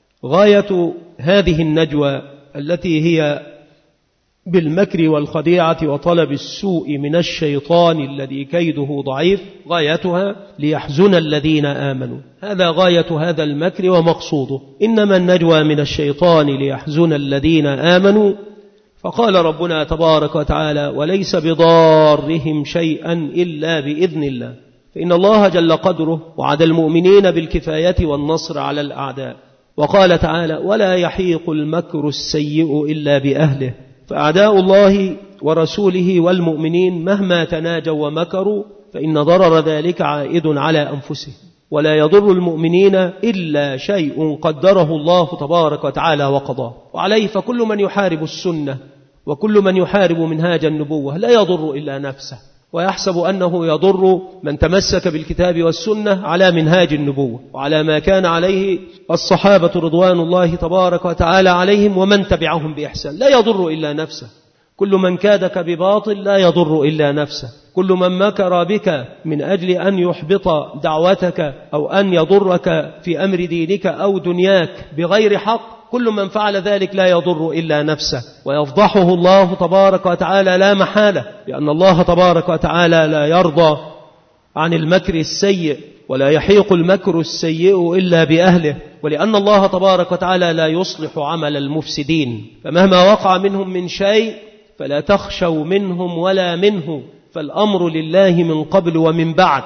غاية هذه النجوى التي هي بالمكر والخديعة وطلب السوء من الشيطان الذي كيده ضعيف، غايتها ليحزن الذين آمنوا، هذا غاية هذا المكر ومقصوده. إنما النجوى من الشيطان ليحزن الذين آمنوا، فقال ربنا تبارك وتعالى: وليس بضارهم شيئا إلا بإذن الله، فإن الله جل قدره وعد المؤمنين بالكفاية والنصر على الأعداء. وقال تعالى: ولا يحيق المكر السيء إلا بأهله، فأعداء الله ورسوله والمؤمنين مهما تناجوا ومكروا فإن ضرر ذلك عائد على أنفسهم، ولا يضر المؤمنين إلا شيء قدره الله تبارك وتعالى وقضاه. وعليه فكل من يحارب السنة وكل من يحارب منهاج النبوة لا يضر إلا نفسه، ويحسب أنه يضر من تمسك بالكتاب والسنة على منهاج النبوة وعلى ما كان عليه الصحابة رضوان الله تبارك وتعالى عليهم ومن تبعهم بإحسان، لا يضر إلا نفسه. كل من كادك بباطل لا يضر إلا نفسه، كل من مكر بك من أجل أن يحبط دعوتك أو أن يضرك في أمر دينك أو دنياك بغير حق، كل من فعل ذلك لا يضر إلا نفسه، ويفضحه الله تبارك وتعالى لا محالة، لأن الله تبارك وتعالى لا يرضى عن المكر السيء ولا يحيق المكر السيء إلا بأهله، ولأن الله تبارك وتعالى لا يصلح عمل المفسدين. فمهما وقع منهم من شيء فلا تخشوا منهم ولا منه، فالأمر لله من قبل ومن بعد،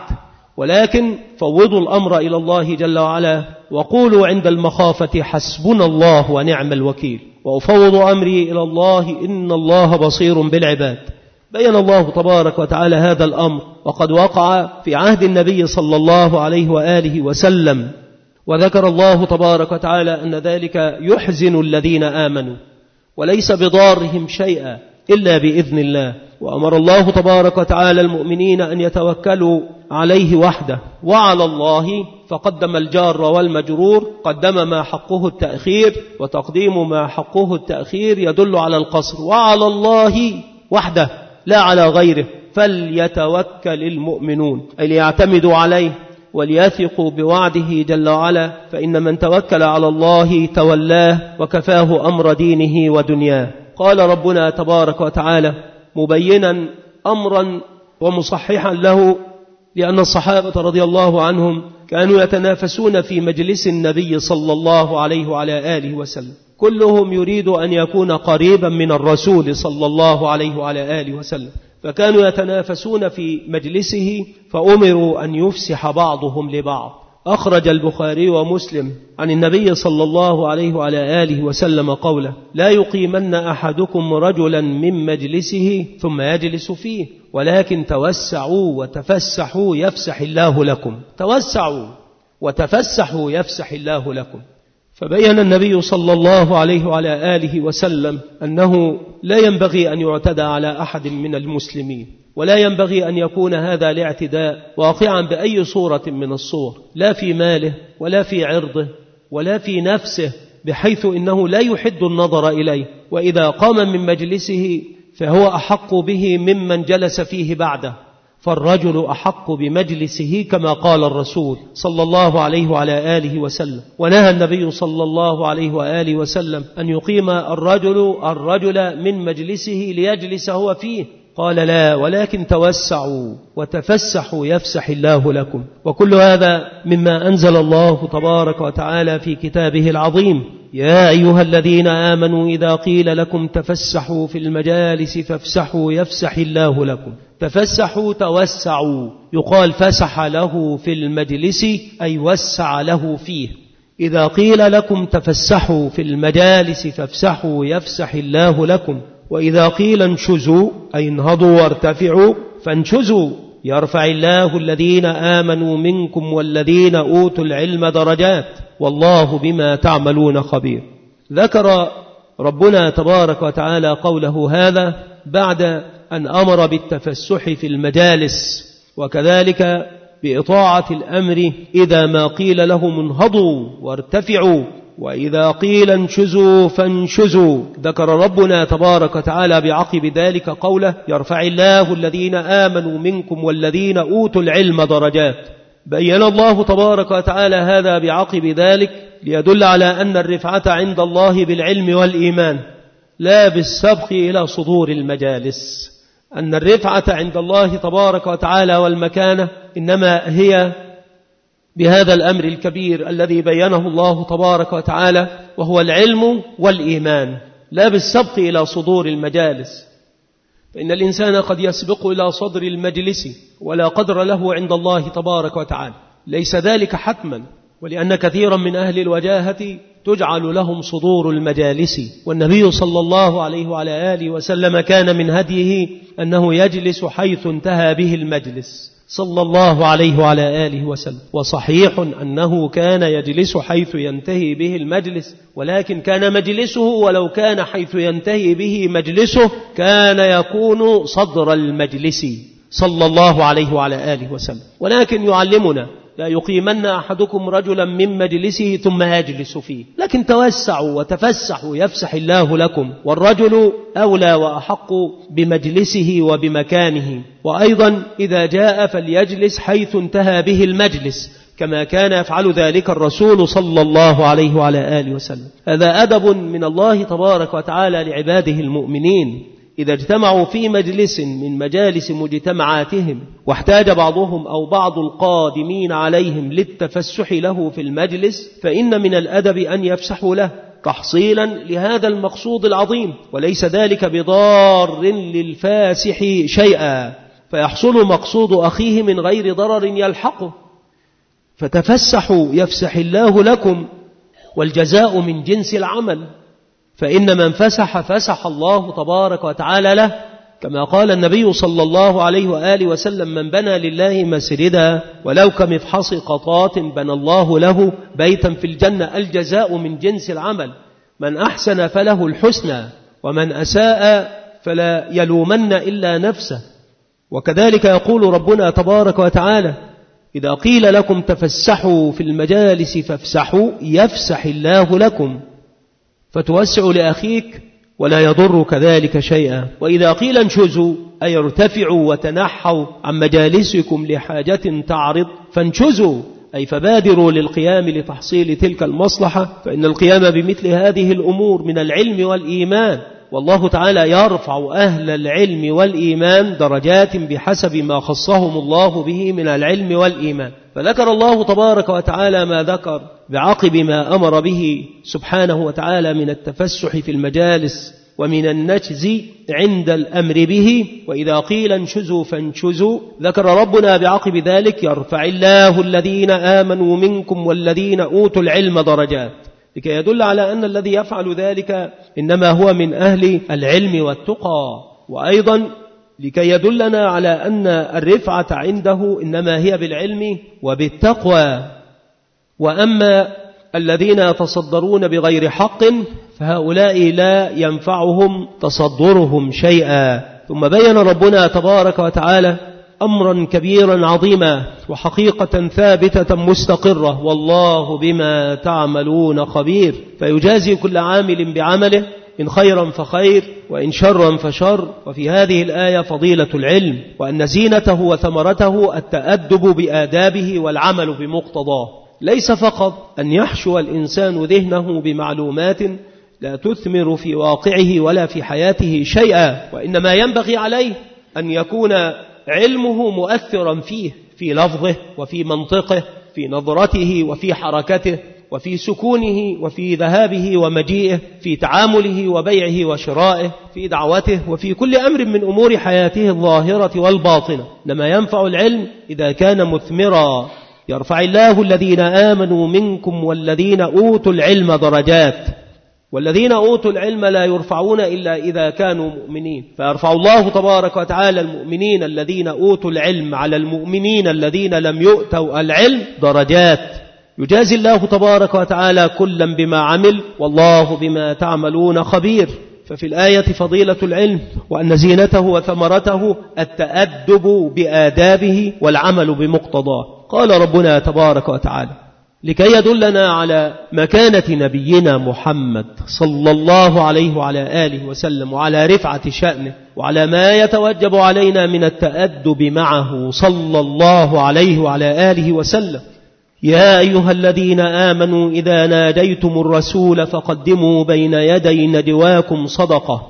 ولكن فوضوا الأمر إلى الله جل وعلا وقولوا عند المخافة حسبنا الله ونعم الوكيل، وأفوض أمري إلى الله إن الله بصير بالعباد. بين الله تبارك وتعالى هذا الأمر وقد وقع في عهد النبي صلى الله عليه وآله وسلم، وذكر الله تبارك وتعالى أن ذلك يحزن الذين آمنوا وليس بضارهم شيئا إلا بإذن الله. وأمر الله تبارك وتعالى المؤمنين أن يتوكلوا عليه وحده، وعلى الله فقدم الجار والمجرور، قدم ما حقه التأخير، وتقديم ما حقه التأخير يدل على القصر، وعلى الله وحده لا على غيره فليتوكل المؤمنون، أي ليعتمدوا عليه وليثقوا بوعده جل وعلا، فإن من توكل على الله تولاه وكفاه أمر دينه ودنياه. قال ربنا تبارك وتعالى مبينا أمرا ومصححا له، لأن الصحابة رضي الله عنهم كانوا يتنافسون في مجلس النبي صلى الله عليه وعلى آله وسلم، كلهم يريد أن يكون قريبا من الرسول صلى الله عليه وعلى آله وسلم، فكانوا يتنافسون في مجلسه فأمروا أن يفسح بعضهم لبعض. أخرج البخاري ومسلم عن النبي صلى الله عليه وعلى آله وسلم قوله: لا يقيمن أحدكم رجلا من مجلسه ثم يجلس فيه، ولكن توسعوا وتفسحوا يفسح الله لكم، توسعوا وتفسحوا يفسح الله لكم. فبين النبي صلى الله عليه وعلى آله وسلم أنه لا ينبغي أن يعتدى على أحد من المسلمين، ولا ينبغي أن يكون هذا الاعتداء واقعا بأي صورة من الصور، لا في ماله ولا في عرضه ولا في نفسه، بحيث إنه لا يحد النظر إليه، وإذا قام من مجلسه فهو أحق به ممن جلس فيه بعده، فالرجل أحق بمجلسه كما قال الرسول صلى الله عليه وعلى آله وسلم. ونهى النبي صلى الله عليه وآله وسلم أن يقيم الرجل الرجل من مجلسه ليجلس هو فيه، قال لا، ولكن توسعوا وتفسحوا يفسح الله لكم. وكل هذا مما أنزل الله تبارك وتعالى في كتابه العظيم: يا أيها الذين آمنوا إذا قيل لكم تفسحوا في المجالس فافسحوا يفسح الله لكم. تفسحوا توسعوا، يقال فسح له في المجلس أي وسع له فيه. إذا قيل لكم تفسحوا في المجالس فافسحوا يفسح الله لكم. وإذا قيل انشزوا أي انهضوا وارتفعوا فانشزوا يرفع الله الذين آمنوا منكم والذين أوتوا العلم درجات والله بما تعملون خبير. ذكر ربنا تبارك وتعالى قوله هذا بعد أن أمر بالتفسح في المجالس، وكذلك بإطاعة الأمر إذا ما قيل لهم انهضوا وارتفعوا، وإذا قيل انشزوا فانشزوا. ذكر ربنا تبارك وتعالى بعقب ذلك قوله: يرفع الله الذين آمنوا منكم والذين أوتوا العلم درجات. بين الله تبارك وتعالى هذا بعقب ذلك ليدل على أن الرفعة عند الله بالعلم والإيمان لا بالسبق إلى صدور المجالس، أن الرفعة عند الله تبارك وتعالى والمكانة إنما هي بهذا الأمر الكبير الذي بينه الله تبارك وتعالى، وهو العلم والإيمان، لا بالسبق إلى صدور المجالس. فإن الإنسان قد يسبق إلى صدر المجلس ولا قدر له عند الله تبارك وتعالى، ليس ذلك حتما، ولأن كثيرا من أهل الوجاهة تجعل لهم صدور المجالس. والنبي صلى الله عليه وعلى آله وسلم كان من هديه أنه يجلس حيث انتهى به المجلس صلى الله عليه وعلى آله وسلم. وصحيح أنه كان يجلس حيث ينتهي به المجلس، ولكن كان مجلسه ولو كان حيث ينتهي به مجلسه كان يكون صدر المجلس صلى الله عليه وعلى آله وسلم. ولكن يعلمنا: لا يقيمن أحدكم رجلا من مجلسه ثم يجلس فيه، لكن توسعوا وتفسحوا يفسح الله لكم. والرجل أولى وأحق بمجلسه وبمكانه. وأيضا إذا جاء فليجلس حيث انتهى به المجلس، كما كان يفعل ذلك الرسول صلى الله عليه وعلى آله وسلم. هذا أدب من الله تبارك وتعالى لعباده المؤمنين. إذا اجتمعوا في مجلس من مجالس مجتمعاتهم واحتاج بعضهم أو بعض القادمين عليهم للتفسح له في المجلس، فإن من الأدب أن يفسحوا له تحصيلا لهذا المقصود العظيم، وليس ذلك بضار للفاسح شيئا، فيحصل مقصود أخيه من غير ضرر يلحقه. فتفسحوا يفسح الله لكم، والجزاء من جنس العمل، فإن من فسح فسح الله تبارك وتعالى له، كما قال النبي صلى الله عليه وآله وسلم: من بنى لله مسجدا ولو كمفحص قطات بنى الله له بيتا في الجنة. الجزاء من جنس العمل، من أحسن فله الحسنى، ومن أساء فلا يلومن إلا نفسه. وكذلك يقول ربنا تبارك وتعالى: إذا قيل لكم تفسحوا في المجالس فافسحوا يفسح الله لكم. فتوسع لأخيك ولا يضر كذلك شيئا. وإذا قيل انشزوا أي ارتفعوا وتنحوا عن مجالسكم لحاجة تعرض، فانشزوا أي فبادروا للقيام لتحصيل تلك المصلحة، فإن القيام بمثل هذه الأمور من العلم والإيمان، والله تعالى يرفع أهل العلم والإيمان درجات بحسب ما خصهم الله به من العلم والإيمان. فذكر الله تبارك وتعالى ما ذكر بعقب ما أمر به سبحانه وتعالى من التفسح في المجالس ومن النشز عند الأمر به. وإذا قيل انشزوا فانشزوا، ذكر ربنا بعقب ذلك: يرفع الله الذين آمنوا منكم والذين أوتوا العلم درجات، لكي يدل على أن الذي يفعل ذلك إنما هو من أهل العلم والتقى، وأيضا لكي يدلنا على أن الرفعة عنده إنما هي بالعلم وبالتقوى. وأما الذين يتصدرون بغير حق فهؤلاء لا ينفعهم تصدرهم شيئا. ثم بين ربنا تبارك وتعالى أمرا كبيرا عظيما وحقيقة ثابتة مستقرة: والله بما تعملون خبير. فيجازي كل عامل بعمله، إن خيرا فخير وإن شرا فشر. وفي هذه الآية فضيلة العلم، وأن زينته وثمرته التأدب بآدابه والعمل بمقتضاه، ليس فقط أن يحشو الإنسان ذهنه بمعلومات لا تثمر في واقعه ولا في حياته شيئا، وإنما ينبغي عليه أن يكون علمه مؤثرا فيه، في لفظه وفي منطقه، في نظرته وفي حركته وفي سكونه وفي ذهابه ومجيئه، في تعامله وبيعه وشرائه، في دعوته وفي كل أمر من أمور حياته الظاهرة والباطنة. إنما ينفع العلم إذا كان مثمرا. يرفع الله الذين آمنوا منكم والذين أوتوا العلم درجات، والذين أوتوا العلم لا يرفعون إلا إذا كانوا مؤمنين، فيرفع الله تبارك وتعالى المؤمنين الذين أوتوا العلم على المؤمنين الذين لم يؤتوا العلم درجات، يجازي الله تبارك وتعالى كلا بما عمل، والله بما تعملون خبير. ففي الآية فضيلة العلم، وأن زينته وثمرته التأدب بآدابه والعمل بمقتضاه. قال ربنا تبارك وتعالى لكي يدلنا على مكانة نبينا محمد صلى الله عليه وعلى آله وسلم، وعلى رفعة شأنه، وعلى ما يتوجب علينا من التأدب معه صلى الله عليه وعلى آله وسلم: يا أيها الذين آمنوا إذا ناجيتم الرسول فقدموا بين يدي نجواكم صدقة،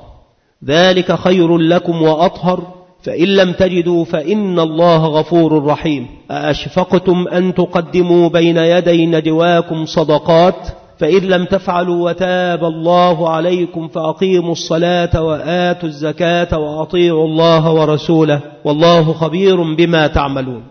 ذلك خير لكم وأطهر، فإن لم تجدوا فإن الله غفور رحيم. أأشفقتم أن تقدموا بين يدي نجواكم صدقات، فإن لم تفعلوا وتاب الله عليكم فأقيموا الصلاة وآتوا الزكاة وأطيعوا الله ورسوله والله خبير بما تعملون.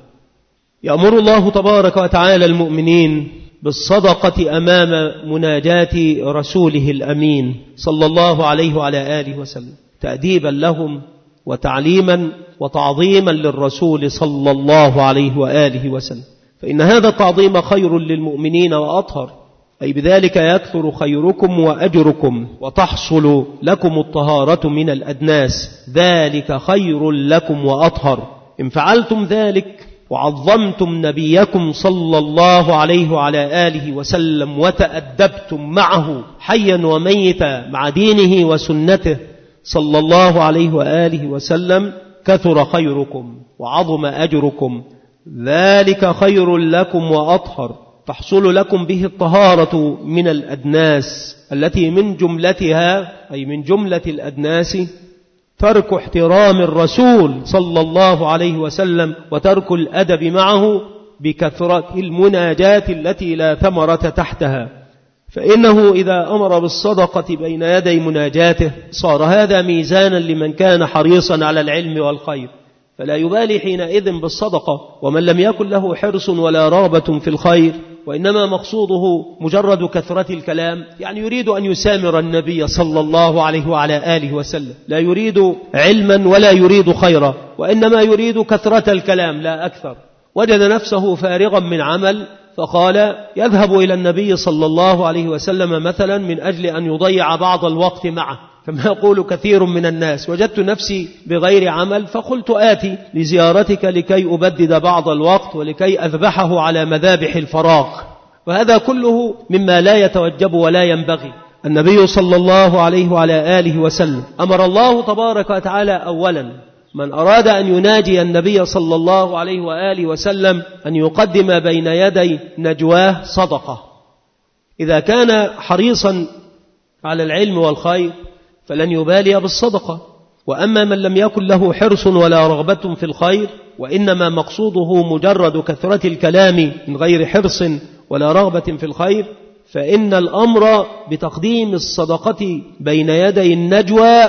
يأمر الله تبارك وتعالى المؤمنين بالصدقة أمام مناجاة رسوله الأمين صلى الله عليه وعلى آله وسلم، تأديبا لهم وتعليما وتعظيما للرسول صلى الله عليه وآله وسلم، فإن هذا التعظيم خير للمؤمنين وأطهر، أي بذلك يكثر خيركم وأجركم وتحصل لكم الطهارة من الأدناس، ذلك خير لكم وأطهر. إن فعلتم ذلك وعظمتم نبيكم صلى الله عليه وعلى آله وسلم وتأدبتم معه حيا وميتا مع دينه وسنته صلى الله عليه وآله وسلم، كثر خيركم وعظم أجركم، ذلك خير لكم وأطهر، تحصل لكم به الطهارة من الأدناس، التي من جملتها أي من جملة الأدناس ترك احترام الرسول صلى الله عليه وسلم وترك الأدب معه بكثرة المناجات التي لا ثمرة تحتها. فإنه إذا أمر بالصدقة بين يدي مناجاته صار هذا ميزانا لمن كان حريصا على العلم والخير، فلا يبالي حينئذ بالصدقة. ومن لم يكن له حرص ولا رغبة في الخير، وإنما مقصوده مجرد كثرة الكلام، يعني يريد أن يسامر النبي صلى الله عليه وعلى آله وسلم، لا يريد علما ولا يريد خيرا، وإنما يريد كثرة الكلام لا أكثر، وجد نفسه فارغا من عمل فقال يذهب إلى النبي صلى الله عليه وسلم مثلا من أجل أن يضيع بعض الوقت معه، كما يقول كثير من الناس: وجدت نفسي بغير عمل فقلت آتي لزيارتك لكي أبدد بعض الوقت ولكي أذبحه على مذابح الفراغ. وهذا كله مما لا يتوجب ولا ينبغي. النبي صلى الله عليه وعلى آله وسلم أمر الله تبارك وتعالى أولا من أراد أن يناجي النبي صلى الله عليه وآله وسلم أن يقدم بين يدي نجواه صدقة. إذا كان حريصا على العلم والخير فلن يبالي بالصدقة. وأما من لم يكن له حرص ولا رغبة في الخير، وإنما مقصوده مجرد كثرة الكلام من غير حرص ولا رغبة في الخير، فإن الأمر بتقديم الصدقة بين يدي النجوى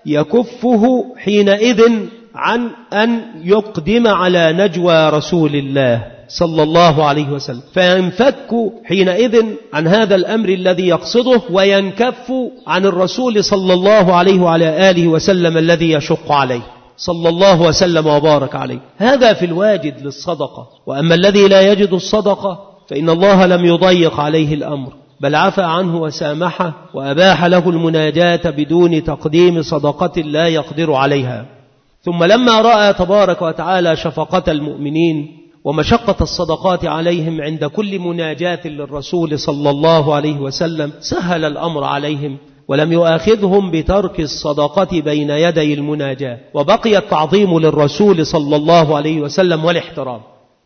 يكفه حينئذ عن أن يقدم على نجوى رسول الله صلى الله عليه وسلم، فينفك حينئذ عن هذا الأمر الذي يقصده وينكف عن الرسول صلى الله عليه وعلى آله وسلم الذي يشق عليه صلى الله وسلم وبارك عليه. هذا في الواجد للصدقة. وأما الذي لا يجد الصدقة فإن الله لم يضيق عليه الأمر، بل عفى عنه وسامحه وأباح له المناجاة بدون تقديم صدقة لا يقدر عليها. ثم لما رأى تبارك وتعالى شفقة المؤمنين ومشقة الصدقات عليهم عند كل مناجاة للرسول صلى الله عليه وسلم، سهل الأمر عليهم ولم يؤاخذهم بترك الصدقة بين يدي المناجاة، وبقي التعظيم للرسول صلى الله عليه وسلم والاحترام.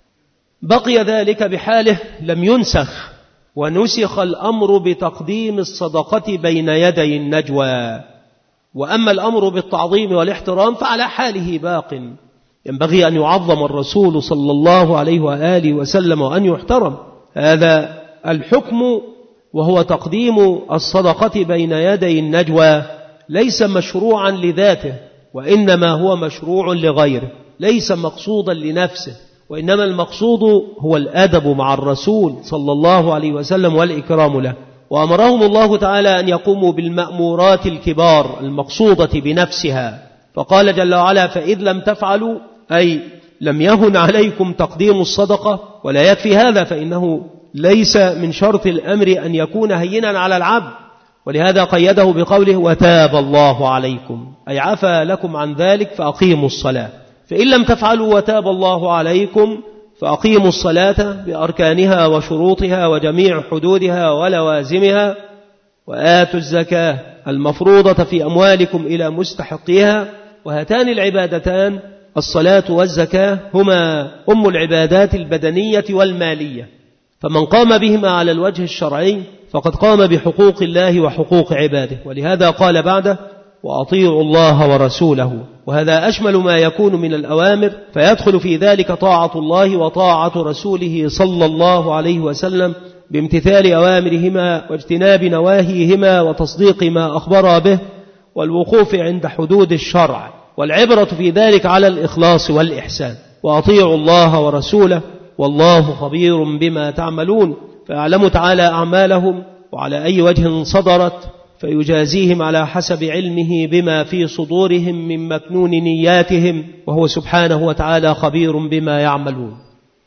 بقي ذلك بحاله لم ينسخ، ونسخ الأمر بتقديم الصدقة بين يدي النجوى. وأما الأمر بالتعظيم والاحترام فعلى حاله باق، ينبغي أن يعظم الرسول صلى الله عليه وآله وسلم وأن يحترم. هذا الحكم وهو تقديم الصدقة بين يدي النجوى ليس مشروعا لذاته، وإنما هو مشروع لغيره، ليس مقصودا لنفسه، وإنما المقصود هو الأدب مع الرسول صلى الله عليه وسلم والإكرام له. وأمرهم الله تعالى أن يقوموا بالمأمورات الكبار المقصودة بنفسها، فقال جل وعلا: فإذ لم تفعلوا، أي لم يهن عليكم تقديم الصدقة. ولا يكفي هذا، فإنه ليس من شرط الأمر أن يكون هينا على العبد، ولهذا قيده بقوله: وتاب الله عليكم، أي عفى لكم عن ذلك فأقيموا الصلاة. فإن لم تفعلوا وتاب الله عليكم فأقيموا الصلاة بأركانها وشروطها وجميع حدودها ولوازمها، وآتوا الزكاة المفروضة في أموالكم إلى مستحقيها. وهاتان العبادتان الصلاة والزكاة هما أم العبادات البدنية والمالية، فمن قام بهما على الوجه الشرعي فقد قام بحقوق الله وحقوق عباده. ولهذا قال بعده: وأطيعوا الله ورسوله. وهذا أشمل ما يكون من الأوامر، فيدخل في ذلك طاعة الله وطاعة رسوله صلى الله عليه وسلم بامتثال أوامرهما واجتناب نواهيهما وتصديق ما أخبر به والوقوف عند حدود الشرع، والعبرة في ذلك على الإخلاص والإحسان. وأطيعوا الله ورسوله والله خبير بما تعملون. فيعلم تعالى أعمالهم وعلى أي وجه صدرت، فيجازيهم على حسب علمه بما في صدورهم من مكنون نياتهم، وهو سبحانه وتعالى خبير بما يعملون.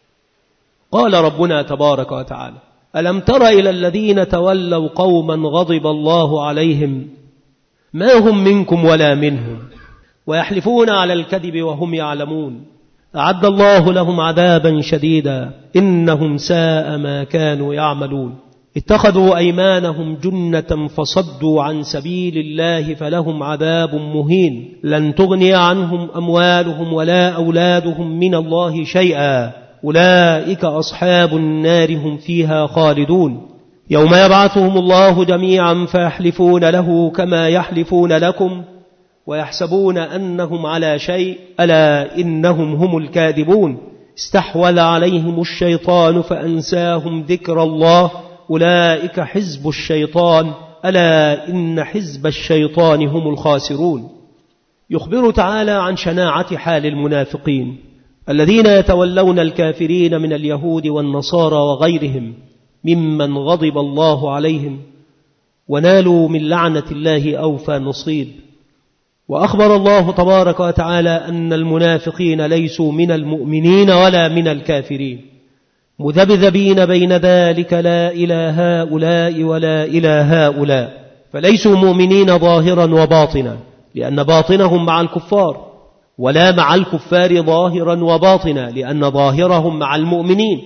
قال ربنا تبارك وتعالى: ألم تر إلى الذين تولوا قوما غضب الله عليهم ما هم منكم ولا منهم ويحلفون على الكذب وهم يعلمون أعد الله لهم عذابا شديدا إنهم ساء ما كانوا يعملون اتخذوا أيمانهم جنة فصدوا عن سبيل الله فلهم عذاب مهين لن تغني عنهم أموالهم ولا أولادهم من الله شيئا أولئك أصحاب النار هم فيها خالدون يوم يبعثهم الله جميعا فيحلفون له كما يحلفون لكم ويحسبون أنهم على شيء ألا إنهم هم الكاذبون استحوذ عليهم الشيطان فأنساهم ذكر الله أولئك حزب الشيطان ألا إن حزب الشيطان هم الخاسرون. يخبر تعالى عن شناعة حال المنافقين الذين يتولون الكافرين من اليهود والنصارى وغيرهم ممن غضب الله عليهم ونالوا من لعنة الله أوفى نصيب. وأخبر الله تبارك وتعالى أن المنافقين ليسوا من المؤمنين ولا من الكافرين مذبذبين بين ذلك لا إلى هؤلاء ولا إلى هؤلاء فليسوا مؤمنين ظاهرا وباطنا لأن باطنهم مع الكفار ولا مع الكفار ظاهرا وباطنا لأن ظاهرهم مع المؤمنين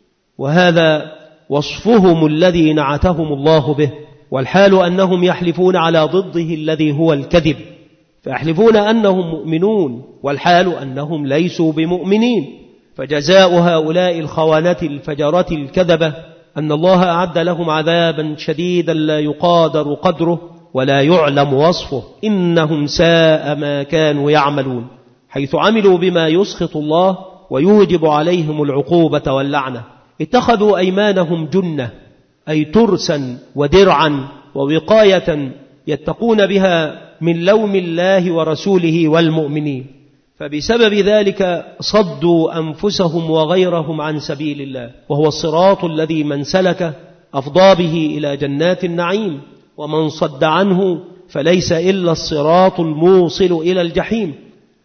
وهذا وصفهم الذي نعتهم الله به والحال أنهم يحلفون على ضده الذي هو الكذب فيحلفون أنهم مؤمنون والحال أنهم ليسوا بمؤمنين فجزاء هؤلاء الخونة الفجرة الكذبة أن الله أعد لهم عذابا شديدا لا يقادر قدره ولا يعلم وصفه إنهم ساء ما كانوا يعملون حيث عملوا بما يسخط الله ويوجب عليهم العقوبة واللعنة. اتخذوا أيمانهم جنة أي ترسا ودرعا ووقاية يتقون بها من لوم الله ورسوله والمؤمنين فبسبب ذلك صدوا أنفسهم وغيرهم عن سبيل الله وهو الصراط الذي من سلك أفضى به إلى جنات النعيم ومن صد عنه فليس إلا الصراط الموصل إلى الجحيم.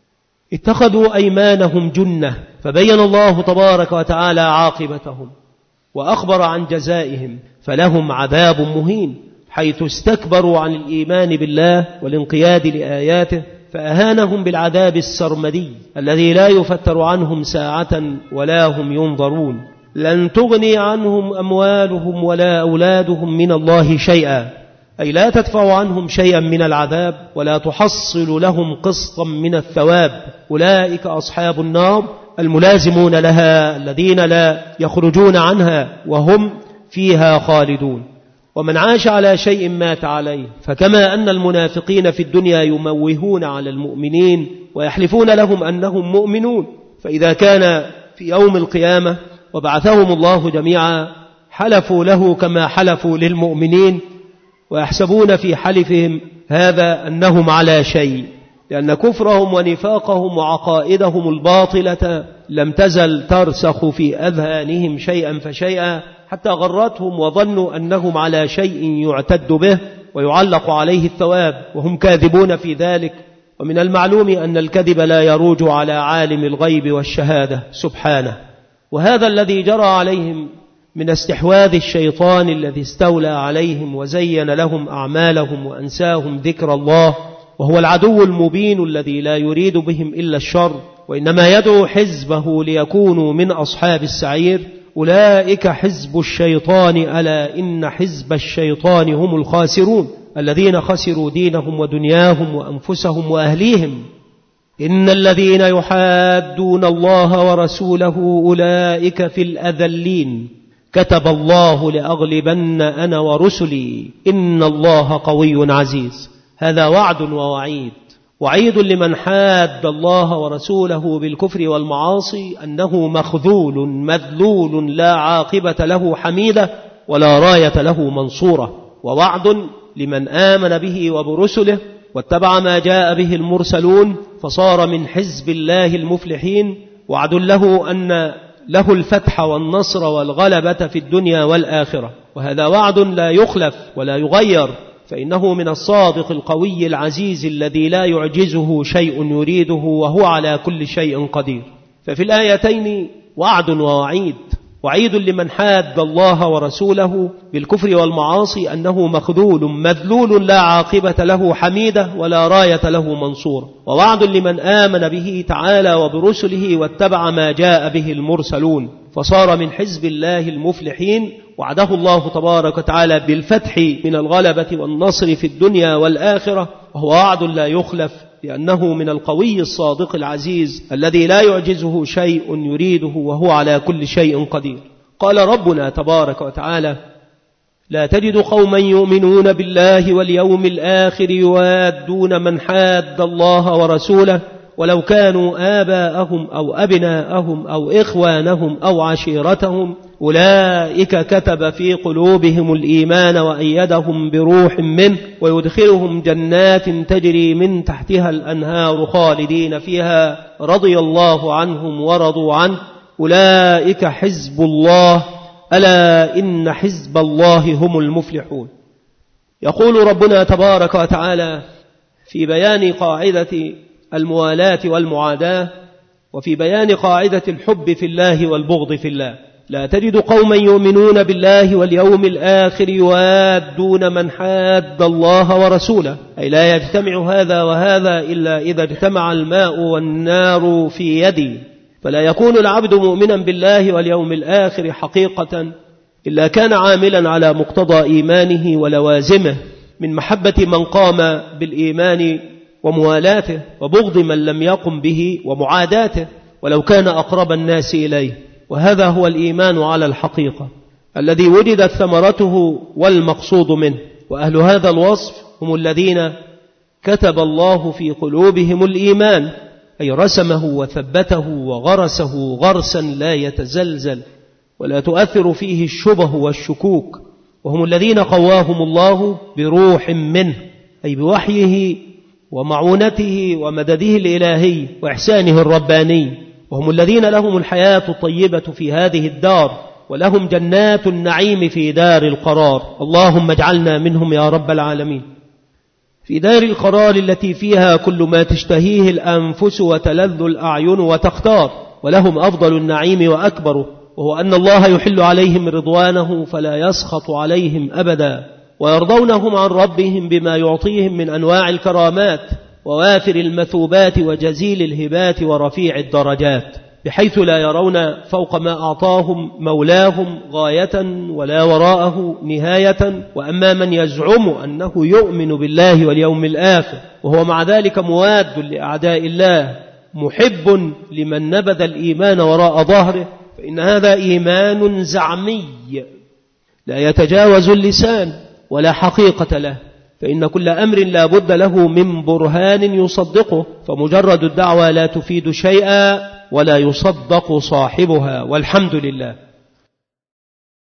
اتخذوا أيمانهم جنة فبين الله تبارك وتعالى عاقبتهم وأخبر عن جزائهم فلهم عذاب مهين حيث استكبروا عن الإيمان بالله والانقياد لآياته فأهانهم بالعذاب السرمدي الذي لا يفتر عنهم ساعة ولا هم ينظرون لن تغني عنهم أموالهم ولا أولادهم من الله شيئا أي لا تدفع عنهم شيئا من العذاب ولا تحصل لهم قسطا من الثواب. أولئك أصحاب النار الملازمون لها الذين لا يخرجون عنها وهم فيها خالدون. ومن عاش على شيء مات عليه. فكما أن المنافقين في الدنيا يموهون على المؤمنين ويحلفون لهم أنهم مؤمنون، فإذا كان في يوم القيامة وبعثهم الله جميعا حلفوا له كما حلفوا للمؤمنين، ويحسبون في حلفهم هذا أنهم على شيء، لأن كفرهم ونفاقهم وعقائدهم الباطلة لم تزل ترسخ في أذهانهم شيئا فشيئا حتى غرتهم وظنوا أنهم على شيء يعتد به ويعلق عليه الثواب، وهم كاذبون في ذلك. ومن المعلوم أن الكذب لا يروج على عالم الغيب والشهادة سبحانه. وهذا الذي جرى عليهم من استحواذ الشيطان الذي استولى عليهم وزين لهم أعمالهم وأنساهم ذكر الله، وهو العدو المبين الذي لا يريد بهم إلا الشر، وإنما يدعو حزبه ليكونوا من أصحاب السعير. أولئك حزب الشيطان ألا إن حزب الشيطان هم الخاسرون الذين خسروا دينهم ودنياهم وأنفسهم وأهليهم. إن الذين يحادون الله ورسوله أولئك في الأذلين كتب الله لأغلبن أنا ورسلي إن الله قوي عزيز. هذا وعد ووعيد. وعيد لمن حاد الله ورسوله بالكفر والمعاصي أنه مخذول مذلول لا عاقبة له حميدة ولا راية له منصورة. ووعد لمن آمن به وبرسله واتبع ما جاء به المرسلون فصار من حزب الله المفلحين. وعد له أن له الفتح والنصر والغلبة في الدنيا والآخرة، وهذا وعد لا يخلف ولا يغير، فإنه من الصادق القوي العزيز الذي لا يعجزه شيء يريده وهو على كل شيء قدير. ففي الآيتين وعد ووعيد. وعيد لمن حاد الله ورسوله بالكفر والمعاصي أنه مخذول مذلول لا عاقبة له حميدة ولا راية له منصور. ووعد لمن آمن به تعالى وبرسله واتبع ما جاء به المرسلون فصار من حزب الله المفلحين. وعده الله تبارك وتعالى بالفتح من الغلبة والنصر في الدنيا والآخرة، وهو وعد لا يخلف لأنه من القوي الصادق العزيز الذي لا يعجزه شيء يريده وهو على كل شيء قدير. قال ربنا تبارك وتعالى: لا تجد قوما يؤمنون بالله واليوم الآخر يوادون من حاد الله ورسوله ولو كانوا آباءهم أو أبناءهم أو إخوانهم أو عشيرتهم أولئك كتب في قلوبهم الإيمان وأيدهم بروح منه ويدخلهم جنات تجري من تحتها الأنهار خالدين فيها رضي الله عنهم ورضوا عنه أولئك حزب الله ألا إن حزب الله هم المفلحون. يقول ربنا تبارك وتعالى في بيان قاعدة الموالاة والمعاداة وفي بيان قاعدة الحب في الله والبغض في الله: لا تجد قوما يؤمنون بالله واليوم الآخر يوادون من حاد الله ورسوله، أي لا يجتمع هذا وهذا إلا إذا اجتمع الماء والنار في يدي. فلا يكون العبد مؤمنا بالله واليوم الآخر حقيقة إلا كان عاملا على مقتضى إيمانه ولوازمه من محبة من قام بالإيمان وموالاته وبغض من لم يقم به ومعاداته ولو كان أقرب الناس إليه. وهذا هو الإيمان على الحقيقة الذي وجدت ثمرته والمقصود منه. وأهل هذا الوصف هم الذين كتب الله في قلوبهم الإيمان، أي رسمه وثبته وغرسه غرسا لا يتزلزل ولا تؤثر فيه الشبه والشكوك. وهم الذين قواهم الله بروح منه، أي بوحيه ومعونته ومدده الإلهي وإحسانه الرباني. وهم الذين لهم الحياة الطيبة في هذه الدار ولهم جنات النعيم في دار القرار. اللهم اجعلنا منهم يا رب العالمين. في دار القرار التي فيها كل ما تشتهيه الأنفس وتلذ الأعين وتختار. ولهم أفضل النعيم وأكبره، وهو أن الله يحل عليهم رضوانه فلا يسخط عليهم أبدا، ويرضونهم عن ربهم بما يعطيهم من أنواع الكرامات ووافر المثوبات وجزيل الهبات ورفيع الدرجات. بحيث لا يرون فوق ما أعطاهم مولاهم غاية ولا وراءه نهاية. وأما من يزعم أنه يؤمن بالله واليوم الآخر وهو مع ذلك مواد لأعداء الله محب لمن نبذ الإيمان وراء ظهره، فإن هذا إيمان زعمي لا يتجاوز اللسان ولا حقيقة له، فإن كل أمر لا بد له من برهان يصدقه، فمجرد الدعوة لا تفيد شيئا ولا يصدق صاحبها. والحمد لله.